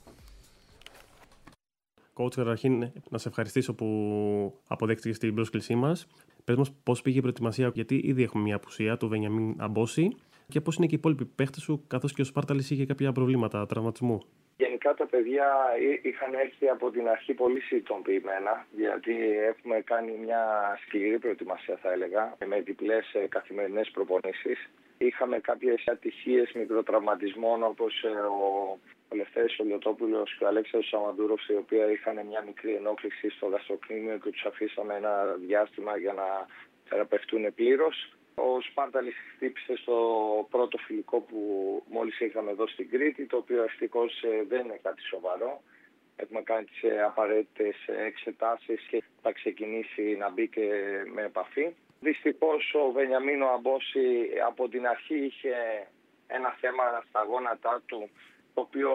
Coach, καταρχήν να σε ευχαριστήσω που αποδέχτηκες την πρόσκλησή μας. Πες μας πώς πήγε η προετοιμασία, γιατί ήδη έχουμε μια απουσία του Βενιαμίν Αμπόση, και πώς είναι και οι υπόλοιποι παίχτες σου, καθώς και ο Σπάρταλης είχε κάποια προβλήματα τραυματισμού. Γενικά τα παιδιά είχαν έρθει από την αρχή πολύ συνειδητοποιημένα, γιατί έχουμε κάνει μια σκληρή προετοιμασία, θα έλεγα, με διπλές καθημερινές προπονήσεις. Είχαμε κάποιες ατυχίες μικροτραυματισμών, όπως ο Λευτέρης Ολιοτόπουλος και ο Αλέξανδρος Σαμαντούροφς, οι οποίοι είχαν μια μικρή ενόχληση στο γαστροκνήμιο και τους αφήσαμε ένα διάστημα για να θεραπευτούν πλήρως. Ο Σπάρταλης χτύπησε στο πρώτο φιλικό που μόλις είχαμε εδώ στην Κρήτη, το οποίο ευτυχώς δεν είναι κάτι σοβαρό. Έχουμε κάνει τις απαραίτητες εξετάσεις και θα ξεκινήσει να μπει και με επαφή. Δυστυχώς ο Βενιαμίνο Αμπόση από την αρχή είχε ένα θέμα στα γόνατά του, το οποίο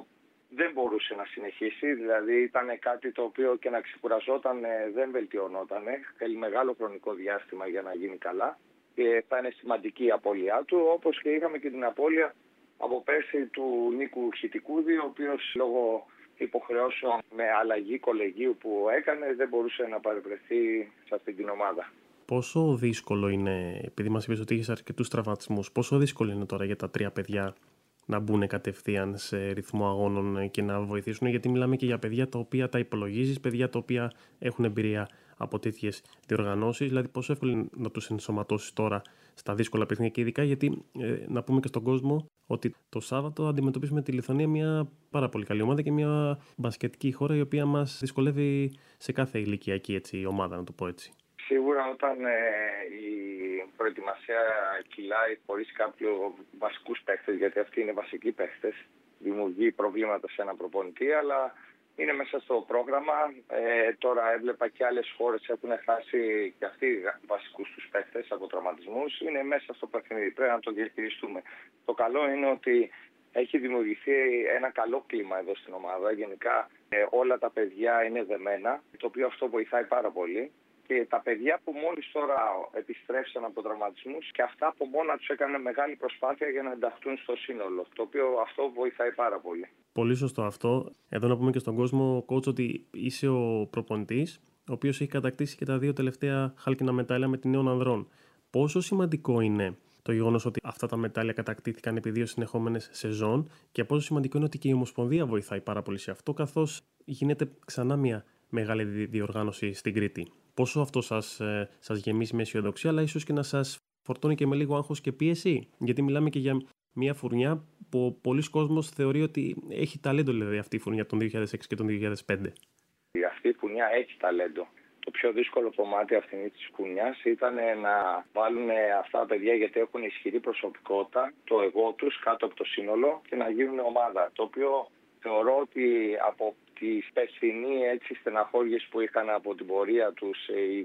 δεν μπορούσε να συνεχίσει, δηλαδή ήταν κάτι το οποίο και να ξεκουραζόταν δεν βελτιωνόταν. Θέλει μεγάλο χρονικό διάστημα για να γίνει καλά και θα είναι σημαντική η απώλειά του, όπως και είχαμε και την απώλεια από πέρσι του Νίκου Χιτικούδη, ο οποίος λόγω υποχρεώσεων με αλλαγή κολεγίου που έκανε δεν μπορούσε να παρευρεθεί σε αυτή την ομάδα. Πόσο δύσκολο είναι, επειδή μας είπες ότι είχες αρκετούς τραυματισμούς, πόσο δύσκολο είναι τώρα για τα τρία παιδιά να μπουν κατευθείαν σε ρυθμό αγώνων και να βοηθήσουν, γιατί μιλάμε και για παιδιά τα οποία τα υπολογίζεις, παιδιά τα οποία έχουν εμπειρία από τέτοιες διοργανώσεις, δηλαδή πόσο εύκολο είναι να τους ενσωματώσεις τώρα στα δύσκολα παιχνίδια και ειδικά γιατί να πούμε και στον κόσμο ότι το Σάββατο αντιμετωπίζουμε τη Λιθουανία, μια πάρα πολύ καλή ομάδα και μια μπασκετική χώρα η οποία μας δυσκολεύει σε κάθε ηλικιακή ομάδα, να το πω έτσι. Σίγουρα όταν η προετοιμασία κυλάει χωρίς κάποιους βασικούς παίχτες, γιατί αυτοί είναι βασικοί παίχτες, δημιουργεί προβλήματα σε ένα προπονητή, αλλά είναι μέσα στο πρόγραμμα. Τώρα έβλεπα και άλλες χώρες έχουν χάσει και αυτοί βασικούς τους παίχτες από τραυματισμούς. Είναι μέσα στο παιχνίδι, πρέπει να το διαχειριστούμε. Το καλό είναι ότι έχει δημιουργηθεί ένα καλό κλίμα εδώ στην ομάδα. Γενικά όλα τα παιδιά είναι δεμένα, το οποίο αυτό βοηθάει πάρα πολύ. Και τα παιδιά που μόλις τώρα επιστρέφησαν από τραυματισμούς και αυτά από μόνα τους έκαναν μεγάλη προσπάθεια για να ενταχθούν στο σύνολο, το οποίο αυτό βοηθάει πάρα πολύ. Πολύ σωστό αυτό. Εδώ να πούμε και στον κόσμο, coach, ότι είσαι ο προπονητής, ο οποίος έχει κατακτήσει και τα 2 τελευταία χάλκινα μετάλλια με την Νέων Ανδρών. Πόσο σημαντικό είναι το γεγονός ότι αυτά τα μετάλλια κατακτήθηκαν επί 2 συνεχόμενες σεζόν και πόσο σημαντικό είναι ότι και η Ομοσπονδία βοηθάει πάρα πολύ σε αυτό, καθώς γίνεται ξανά μια μεγάλη διοργάνωση στην Κρήτη. Πόσο αυτό σας γεμίζει με αισιοδοξία, αλλά ίσως και να σας φορτώνει και με λίγο άγχος και πίεση, γιατί μιλάμε και για μια φουρνιά που πολλοί κόσμος θεωρεί ότι έχει ταλέντο, δηλαδή αυτή η φουρνιά των 2006 και των 2005. Αυτή η φουρνιά έχει ταλέντο. Το πιο δύσκολο κομμάτι αυτής της φουρνιάς ήταν να βάλουν αυτά τα παιδιά, γιατί έχουν ισχυρή προσωπικότητα, το εγώ τους κάτω από το σύνολο και να γίνουν ομάδα. Το οποίο θεωρώ ότι από τις περσινή στεναχώριες που είχαν από την πορεία τους οι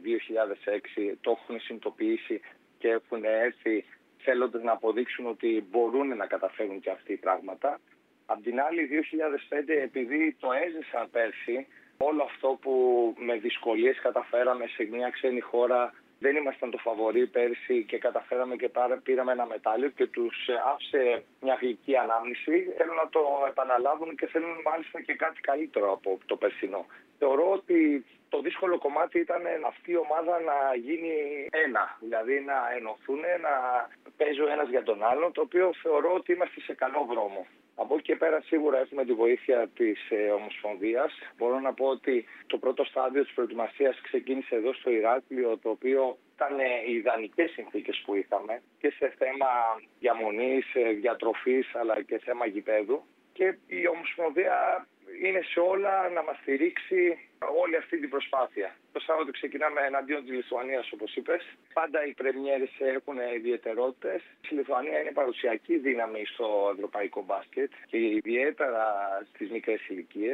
2006 το έχουν συνειδητοποιήσει και έχουν έρθει θέλοντας να αποδείξουν ότι μπορούν να καταφέρουν και αυτοί πράγματα. Απ' την άλλη 2005, επειδή το έζησαν πέρσι, όλο αυτό που με δυσκολίες καταφέραμε σε μια ξένη χώρα, δεν ήμασταν το φαβορί πέρσι και καταφέραμε και πήραμε ένα μετάλλιο και τους άφησε μια γλυκή ανάμνηση. Θέλουν να το επαναλάβουν και θέλουν μάλιστα και κάτι καλύτερο από το περσινό. Θεωρώ ότι το δύσκολο κομμάτι ήταν αυτή η ομάδα να γίνει ένα, δηλαδή να ενωθούν, να παίζει ο ένας για τον άλλον, το οποίο θεωρώ ότι είμαστε σε καλό δρόμο. Από εκεί και πέρα σίγουρα έχουμε τη βοήθεια της Ομοσπονδίας. Μπορώ να πω ότι το πρώτο στάδιο της προετοιμασίας ξεκίνησε εδώ στο Ηράκλειο, το οποίο ήταν οι ιδανικές συνθήκες που είχαμε και σε θέμα διαμονής, διατροφής αλλά και θέμα γηπέδου. Και η Ομοσπονδία είναι σε όλα να μας στηρίξει όλη αυτή την προσπάθεια. Το Σάββατο ξεκινάμε εναντίον της Λιθουανίας, όπως είπες. Πάντα οι πρεμιέρες έχουν ιδιαιτερότητες. Η Λιθουανία είναι παρουσιακή δύναμη στο ευρωπαϊκό μπάσκετ και ιδιαίτερα στις μικρές ηλικίες.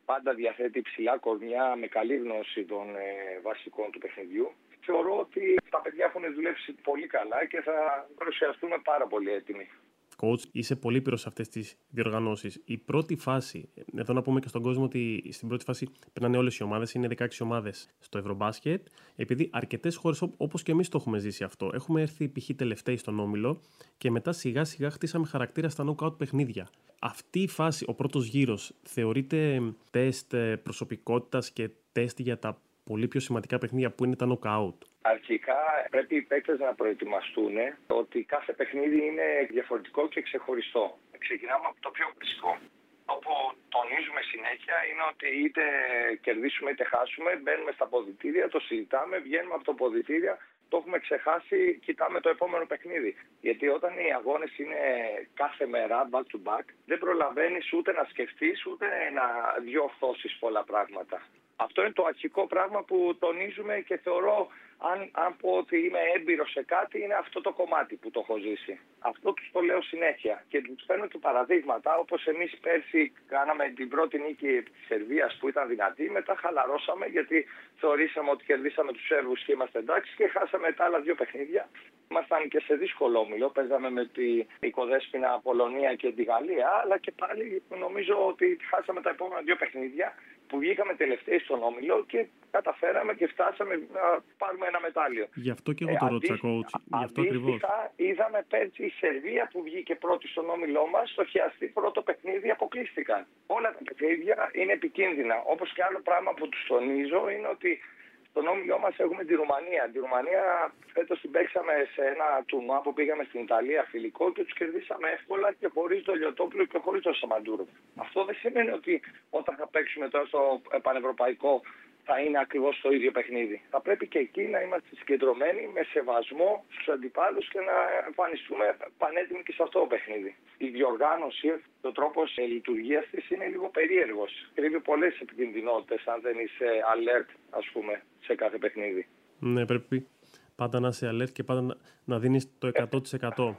πάντα διαθέτει ψηλά κορμιά με καλή γνώση των βασικών του παιχνιδιού. Θεωρώ ότι τα παιδιά έχουν δουλέψει πολύ καλά και θα παρουσιαστούμε πάρα πολύ έτοιμοι. Coach, είσαι πολύ πυρος σε αυτές τις διοργανώσεις. Η πρώτη φάση, εδώ να πούμε και στον κόσμο ότι στην πρώτη φάση περνάνε όλες οι ομάδες, είναι 16 ομάδες στο Ευρωμπάσκετ. Επειδή αρκετές χώρες, όπως και εμείς το έχουμε ζήσει αυτό, έχουμε έρθει π.χ. τελευταίοι στον όμιλο και μετά σιγά σιγά χτίσαμε χαρακτήρα στα knockout παιχνίδια. Αυτή η φάση, ο πρώτος γύρος, θεωρείται τεστ προσωπικότητας και τεστ για τα πολύ πιο σημαντικά παιχνίδια που είναι τα knockout? Αρχικά πρέπει οι παίκτες να προετοιμαστούν ότι κάθε παιχνίδι είναι διαφορετικό και ξεχωριστό. Ξεκινάμε από το πιο βασικό. Όπου τονίζουμε συνέχεια είναι ότι είτε κερδίσουμε είτε χάσουμε, μπαίνουμε στα ποδητήρια, το συζητάμε, βγαίνουμε από το ποδητήρια, το έχουμε ξεχάσει, κοιτάμε το επόμενο παιχνίδι. Γιατί όταν οι αγώνες είναι κάθε μέρα, back to back, δεν προλαβαίνεις ούτε να σκεφτείς ούτε να διορθώσεις πολλά πράγματα. Αυτό είναι το αρχικό πράγμα που τονίζουμε και θεωρώ, αν πω ότι είμαι έμπειρος σε κάτι, είναι αυτό το κομμάτι που το έχω ζήσει. Αυτό τους το λέω συνέχεια και τους φέρνω και παραδείγματα, όπως εμείς πέρσι κάναμε την πρώτη νίκη της Σερβίας που ήταν δυνατή, μετά χαλαρώσαμε γιατί θεωρήσαμε ότι κερδίσαμε τους Σέρβους και είμαστε εντάξει και χάσαμε τα άλλα δύο παιχνίδια. Ήμασταν και σε δύσκολο όμιλο, παίζαμε με την οικοδέσποινα Πολωνία και τη Γαλλία, αλλά και πάλι νομίζω ότι χάσαμε τα επόμενα δύο παιχνίδια που βγήκαμε τελευταίοι στον όμιλο και καταφέραμε και φτάσαμε να πάρουμε ένα μετάλλιο. Γι' αυτό και εγώ το ρώτησα, coach. Γι' αυτό ακριβώς. Είδαμε πέρσι η Σερβία που βγήκε πρώτη στον όμιλό μας, στο χιαστή πρώτο παιχνίδι αποκλείστηκαν. Όλα τα παιχνίδια είναι επικίνδυνα. Όπως και άλλο πράγμα που τους τονίζω είναι ότι στον όμιλό μας έχουμε τη Ρουμανία. Τη Ρουμανία φέτος την παίξαμε σε ένα τουρνουά που πήγαμε στην Ιταλία φιλικό και τους κερδίσαμε εύκολα και χωρίς τον Λιωτόπουλο και χωρίς τον Σαμαντούροφ. Αυτό δεν σημαίνει ότι όταν θα παίξουμε τώρα στο πανευρωπαϊκό θα είναι ακριβώς το ίδιο παιχνίδι. Θα πρέπει και εκεί να είμαστε συγκεντρωμένοι με σεβασμό στους αντιπάλους και να εμφανιστούμε πανέτοιμοι και σε αυτό το παιχνίδι. Η διοργάνωση, ο τρόπος λειτουργίας της είναι λίγο περίεργος. Κρύβει πολλές επικινδυνότητες αν δεν είσαι alert, ας πούμε, σε κάθε παιχνίδι. Ναι, πρέπει πάντα να είσαι alert και πάντα να δίνεις το 100%.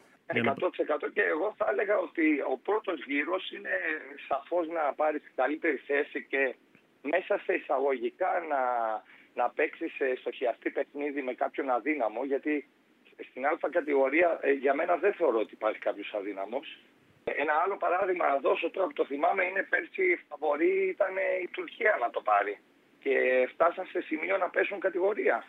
100% και εγώ θα έλεγα ότι ο πρώτος γύρος είναι σαφώς να πάρεις καλύτερη θέση και μέσα σε εισαγωγικά να παίξεις στοχιαστή παιχνίδι με κάποιον αδύναμο, γιατί στην Α κατηγορία για μένα δεν θεωρώ ότι υπάρχει κάποιος αδύναμος. Ένα άλλο παράδειγμα να δώσω τώρα που το θυμάμαι είναι πέρσι φαβορί ήταν η Τουρκία να το πάρει και φτάσαν σε σημείο να πέσουν κατηγορία.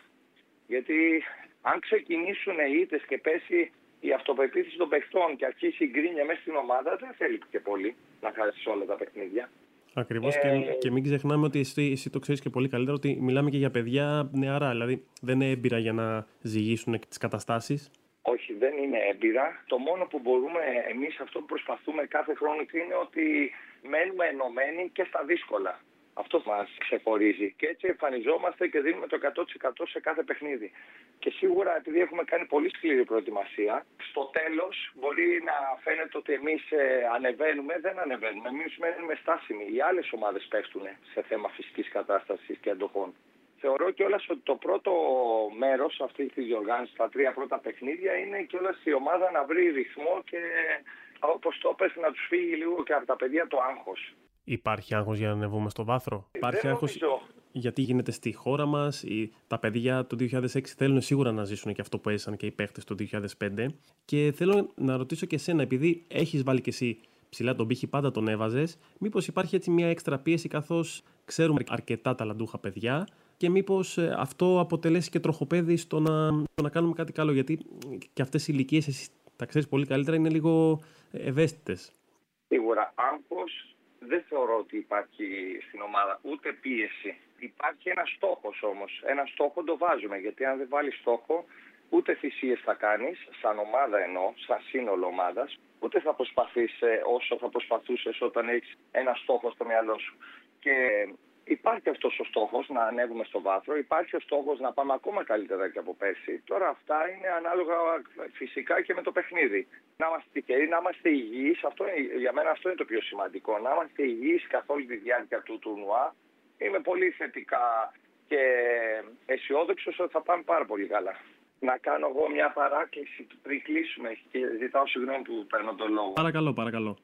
Γιατί αν ξεκινήσουν οι ήττες και πέσει η αυτοπεποίθηση των παιχτών και αρχίσει η γκρίνια μέσα στην ομάδα, δεν θέλει και πολύ να χάσει όλα τα παιχνίδια. Ακριβώς και μην ξεχνάμε ότι εσύ το ξέρεις και πολύ καλύτερα ότι μιλάμε και για παιδιά νεαρά, δηλαδή δεν είναι έμπειρα για να ζυγίσουν τις καταστάσεις. Όχι, δεν είναι έμπειρα. Το μόνο που μπορούμε εμείς αυτό που προσπαθούμε κάθε χρόνο είναι ότι μένουμε ενωμένοι και στα δύσκολα. Αυτό μας ξεχωρίζει και έτσι εμφανιζόμαστε και δίνουμε το 100% σε κάθε παιχνίδι. Και σίγουρα επειδή έχουμε κάνει πολύ σκληρή προετοιμασία, στο τέλος μπορεί να φαίνεται ότι εμείς ανεβαίνουμε, δεν ανεβαίνουμε. Εμείς μένουμε στάσιμοι. Οι άλλες ομάδες πέφτουν σε θέμα φυσικής κατάστασης και αντοχών. Θεωρώ κιόλας ότι το πρώτο μέρος αυτή τη διοργάνωση, τα τρία πρώτα παιχνίδια, είναι κιόλας η ομάδα να βρει ρυθμό και όπως το πες να τους φύγει λίγο και από τα παιδιά το άγχος. Υπάρχει άγχος για να ανεβούμε στο βάθρο? Υπάρχει άγχος γιατί γίνεται στη χώρα μας? Τα παιδιά το 2006 θέλουν σίγουρα να ζήσουν και αυτό που έζησαν και οι παίχτες το 2005. Και θέλω να ρωτήσω και εσένα, επειδή έχεις βάλει και εσύ ψηλά τον πύχη, πάντα τον έβαζες, μήπως υπάρχει έτσι μια έξτρα πίεση καθώς ξέρουμε αρκετά ταλαντούχα παιδιά και μήπως αυτό αποτελέσει και τροχοπέδι στο να κάνουμε κάτι καλό? Γιατί και αυτές οι ηλικίες, εσύ τα ξέρεις πολύ καλύτερα, είναι λίγο ευαίσθητες. Σίγουρα άγχος δεν θεωρώ ότι υπάρχει στην ομάδα, ούτε πίεση. Υπάρχει ένας στόχος όμως. Ένα στόχο το βάζουμε, γιατί αν δεν βάλεις στόχο, ούτε θυσίες θα κάνεις, σαν ομάδα εννοώ, σαν σύνολο ομάδας, ούτε θα προσπαθείς όσο θα προσπαθούσες όταν έχεις ένα στόχο στο μυαλό σου. Και υπάρχει αυτός ο στόχος να ανέβουμε στο βάθρο, υπάρχει ο στόχος να πάμε ακόμα καλύτερα και από πέρσι. Τώρα αυτά είναι ανάλογα φυσικά και με το παιχνίδι. Να είμαστε τυχεροί, να είμαστε υγιείς, για μένα αυτό είναι το πιο σημαντικό. Να είμαστε υγιείς καθ' όλη τη διάρκεια του τουρνουά. Είμαι πολύ θετικά και αισιόδοξος ότι θα πάμε πάρα πολύ καλά. Να κάνω εγώ μια παράκληση πριν κλείσουμε και ζητάω συγγνώμη που παίρνω τον λόγο. Παρακαλώ.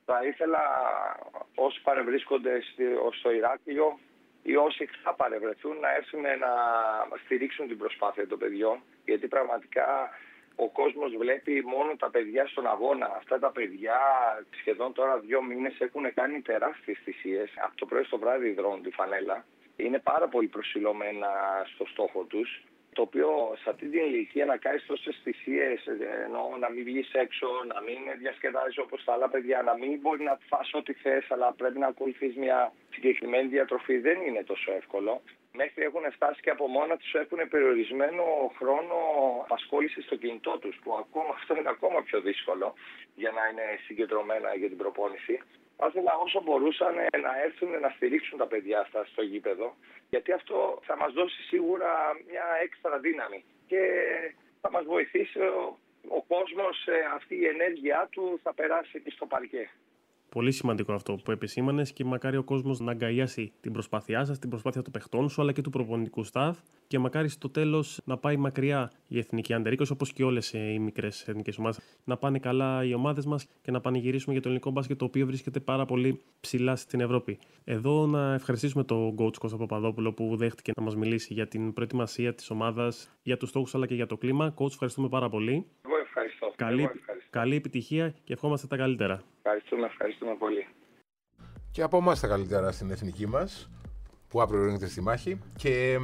Θα ήθελα όσοι παρευρίσκονται στο Ηράκλειο ή όσοι θα παρευρεθούν να έρθουν να στηρίξουν την προσπάθεια των παιδιών, γιατί πραγματικά ο κόσμος βλέπει μόνο τα παιδιά στον αγώνα. Αυτά τα παιδιά σχεδόν τώρα 2 μήνες έχουν κάνει τεράστιες θυσίες. Από το πρωί στο βράδυ υδρώνουν τη φανέλα. Είναι πάρα πολύ προσιλωμένα στο στόχο τους. Το οποίο σε αυτή την ηλικία να κάνεις τόσες θυσίες, ενώ να μην βγεις έξω, να μην διασκεδάζεις όπως τα άλλα παιδιά, να μην μπορεί να φας ό,τι θες, αλλά πρέπει να ακολουθείς μια συγκεκριμένη διατροφή, δεν είναι τόσο εύκολο. Μέχρι έχουν φτάσει και από μόνα τους έχουν περιορισμένο χρόνο απασχόληση στο κινητό τους, που αυτό είναι ακόμα πιο δύσκολο για να είναι συγκεντρωμένα για την προπόνηση. Θα ήθελα όσο μπορούσαν να έρθουν να στηρίξουν τα παιδιά αυτά στο γήπεδο, γιατί αυτό θα μας δώσει σίγουρα μια έξτρα δύναμη και θα μας βοηθήσει ο κόσμος, αυτή η ενέργειά του θα περάσει και στο παρκέ. Πολύ σημαντικό αυτό που επισήμανες και μακάρι ο κόσμος να αγκαλιάσει την προσπάθειά σας, την προσπάθεια των παιχτών σου αλλά και του προπονητικού staff και μακάρι στο τέλος να πάει μακριά η εθνική Under 20 όπως και όλες οι μικρές εθνικές ομάδες. Να πάνε καλά οι ομάδες μας και να πανηγυρίσουμε για το ελληνικό μπάσκετ το οποίο βρίσκεται πάρα πολύ ψηλά στην Ευρώπη. Εδώ να ευχαριστήσουμε τον coach Κώστα Παπαδόπουλο που δέχτηκε να μας μιλήσει για την προετοιμασία της ομάδας, για τους στόχους αλλά και για το κλίμα. Coach, ευχαριστούμε πάρα πολύ. Εγώ ευχαριστώ. Καλή επιτυχία και ευχόμαστε τα καλύτερα. Ευχαριστούμε πολύ. Και από εμάς τα καλύτερα στην εθνική μας, που αύριο ρίχνεται στη μάχη, και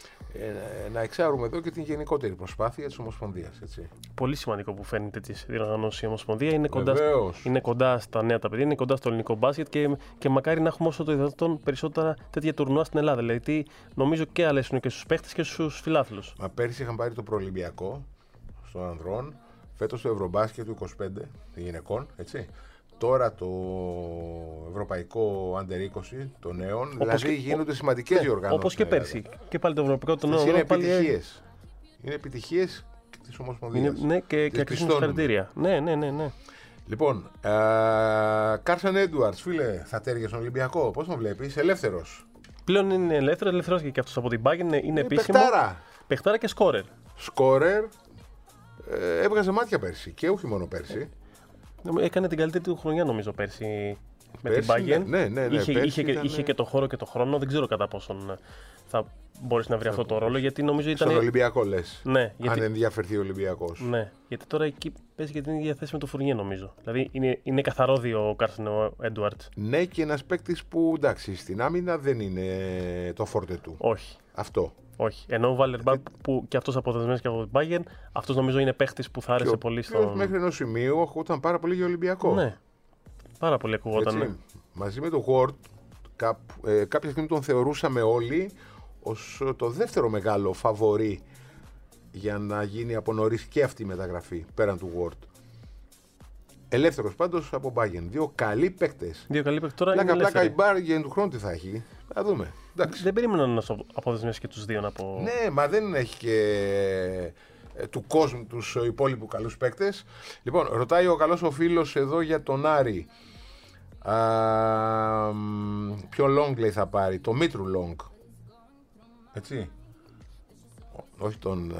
να εξάρουμε εδώ και την γενικότερη προσπάθεια της Ομοσπονδίας. Έτσι. Πολύ σημαντικό που φαίνεται τη διοργανώσει η Ομοσπονδία. Είναι κοντά στα νέα τα παιδιά, είναι κοντά στο ελληνικό μπάσκετ και μακάρι να έχουμε όσο το δυνατόν περισσότερα τέτοια τουρνουά στην Ελλάδα. Δηλαδή, νομίζω και αρέσουν και στους παίχτες και στους φιλάθλους. Μα πέρσι είχαν πάρει το προολυμπιακό των ανδρών, φέτος το Ευρωμπάσκετ του 25 των γυναικών, έτσι. Τώρα το Ευρωπαϊκό Under 20 των νέων, δηλαδή γίνονται σημαντικές διοργανώσεις. Όπως και πέρσι. Και πάλι το Ευρωπαϊκό των νέων. Είναι επιτυχίες. Είναι επιτυχίες της Ομοσπονδίας. Ναι, και αξίζουν συγχαρητήρια. Ναι. Λοιπόν, Κάρσον Έντουαρτς, φίλε, θα τέριε στον Ολυμπιακό. Πώς τον βλέπεις, ελεύθερος? Πλέον είναι ελεύθερος και αυτός από την Bayern, είναι επίσημο. Παιχτάρα και σκόρερ. Σκόρερ, έβγαζε μάτια πέρσι και όχι μόνο πέρσι. Έκανε την καλύτερη του χρονιά νομίζω πέρσι με την Bayern. Ναι, είχε και το χώρο και το χρόνο. Δεν ξέρω κατά πόσον θα μπορέσει να βρει αυτό το ρόλο. Γιατί νομίζω ήταν. Στον Ολυμπιακό λες. Ναι, αν ενδιαφερθεί ο Ολυμπιακός. Ναι, γιατί τώρα εκεί παίζει και την ίδια θέση με το Φουρνιέ νομίζω. Δηλαδή είναι καθαρόδιο ο Κάρσον Έντουαρτς. Ναι, και ένας παίκτης που εντάξει στην άμυνα δεν είναι το φόρτε του. Όχι. Αυτό. Όχι. Ενώ ο Βάλερμπακ που και αυτός αποδεσμένος και από την Bayern, αυτός νομίζω είναι παίχτης που θα άρεσε πολύ στον. Μέχρι ενός σημείου ακούγονταν πάρα πολύ για Ολυμπιακό. Ναι. Πάρα πολύ ακούγονταν. Ναι. Μαζί με τον Ward, κάποια στιγμή τον θεωρούσαμε όλοι ως το δεύτερο μεγάλο φαβορί για να γίνει από νωρίς και αυτή η μεταγραφή πέραν του Ward. Ελεύθερος πάντως από Bayern. Δύο καλοί παίκτες. Πλάκα η Bayern του χρόνου τι θα έχει. Θα δούμε. Εντάξει. Δεν περίμενα να σου αποδεσμεύσει και τους δύο να πω. Ναι, μα δεν έχει και του κόσμου τους υπόλοιπους καλούς παίκτες. Λοιπόν, ρωτάει ο καλός ο φίλος εδώ για τον Άρη. Ποιο long λέει θα πάρει? Το Μήτρου long. Έτσι. Όχι τον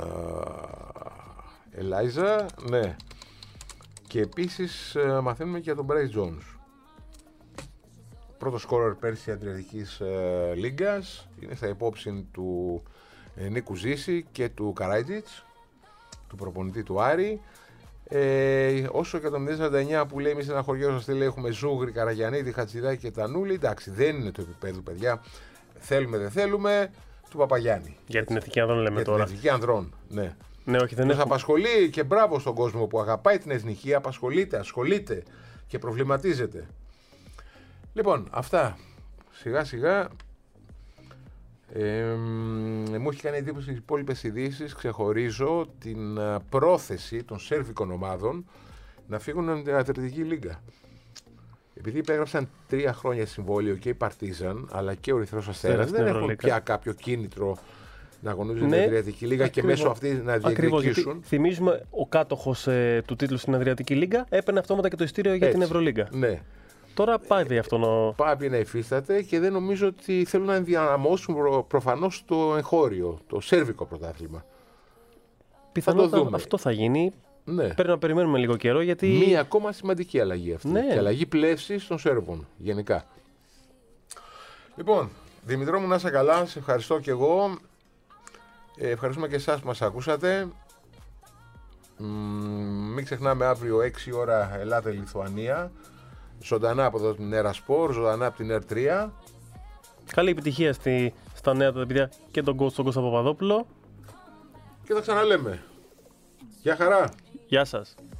Ελάιζα. Ναι. Και επίσης μαθαίνουμε και για τον Bryce Jones. Πρώτο σκόρερ πέρσι Αδριατικής Λίγκας. Είναι στα υπόψη του Νίκου Ζήση και του Καράιτζιτς, του προπονητή του Άρη. Όσο και το 049 που λέει εμείς σε ένα χωριό σας λέει έχουμε Ζούγρη, Καραγιαννίδη, Χατζηδάκη και Τανούλη. Εντάξει, δεν είναι το επίπεδο, παιδιά. Θέλουμε, δεν θέλουμε, του Παπαγιάννη. Για την εθνική ανδρών λέμε τώρα. Για την εθνική ανδρών, ναι. Ναι, όχι, δεν μας απασχολεί και μπράβο στον κόσμο που αγαπάει την εθνική, ασχολείται και προβληματίζεται. Λοιπόν, αυτά. Σιγά σιγά μου έχει κάνει εντύπωση οι υπόλοιπες ειδήσεις. Ξεχωρίζω την πρόθεση των σέρβικων ομάδων να φύγουν από την Αδριατική Λίγκα. Επειδή υπέγραψαν 3 χρόνια συμβόλαιο και η Παρτίζαν αλλά και ο Ερυθρός Αστέρας, δεν έχουν πια κάποιο κίνητρο να αγωνίζουν την Αδριατική Λίγκα και μέσω αυτή να διεκδικήσουν. Θυμίζουμε, ο κάτοχος του τίτλου στην Αδριατική Λίγκα έπαιρνε αυτόματα και το ειστήριο για την Ευρωλίγκα. Ναι. Τώρα πάει αυτό Πάει να υφίσταται και δεν νομίζω ότι θέλουν να ενδυναμώσουν προφανώς το εγχώριο, το σέρβικο πρωτάθλημα. Πιθανότατα αυτό θα γίνει. Ναι. Πρέπει να περιμένουμε λίγο καιρό γιατί. Μία ακόμα σημαντική αλλαγή αυτή. Ναι. Και αλλαγή πλεύσης των Σέρβων γενικά. Λοιπόν, Δημητρό μου, να είσαι καλά. Σε ευχαριστώ και εγώ. Ευχαριστούμε και εσάς που μας ακούσατε. Μην ξεχνάμε, αύριο 6 ώρα ελάτε Λιθουανία. Ζωντανά από εδώ την Έρα Σπορ, ζωντανά από την ΕΡ3. Καλή επιτυχία στα νέα τα παιδιά και τον coach τον Κώστα Παπαδόπουλο. Και θα ξαναλέμε. Γεια χαρά. Γεια σας.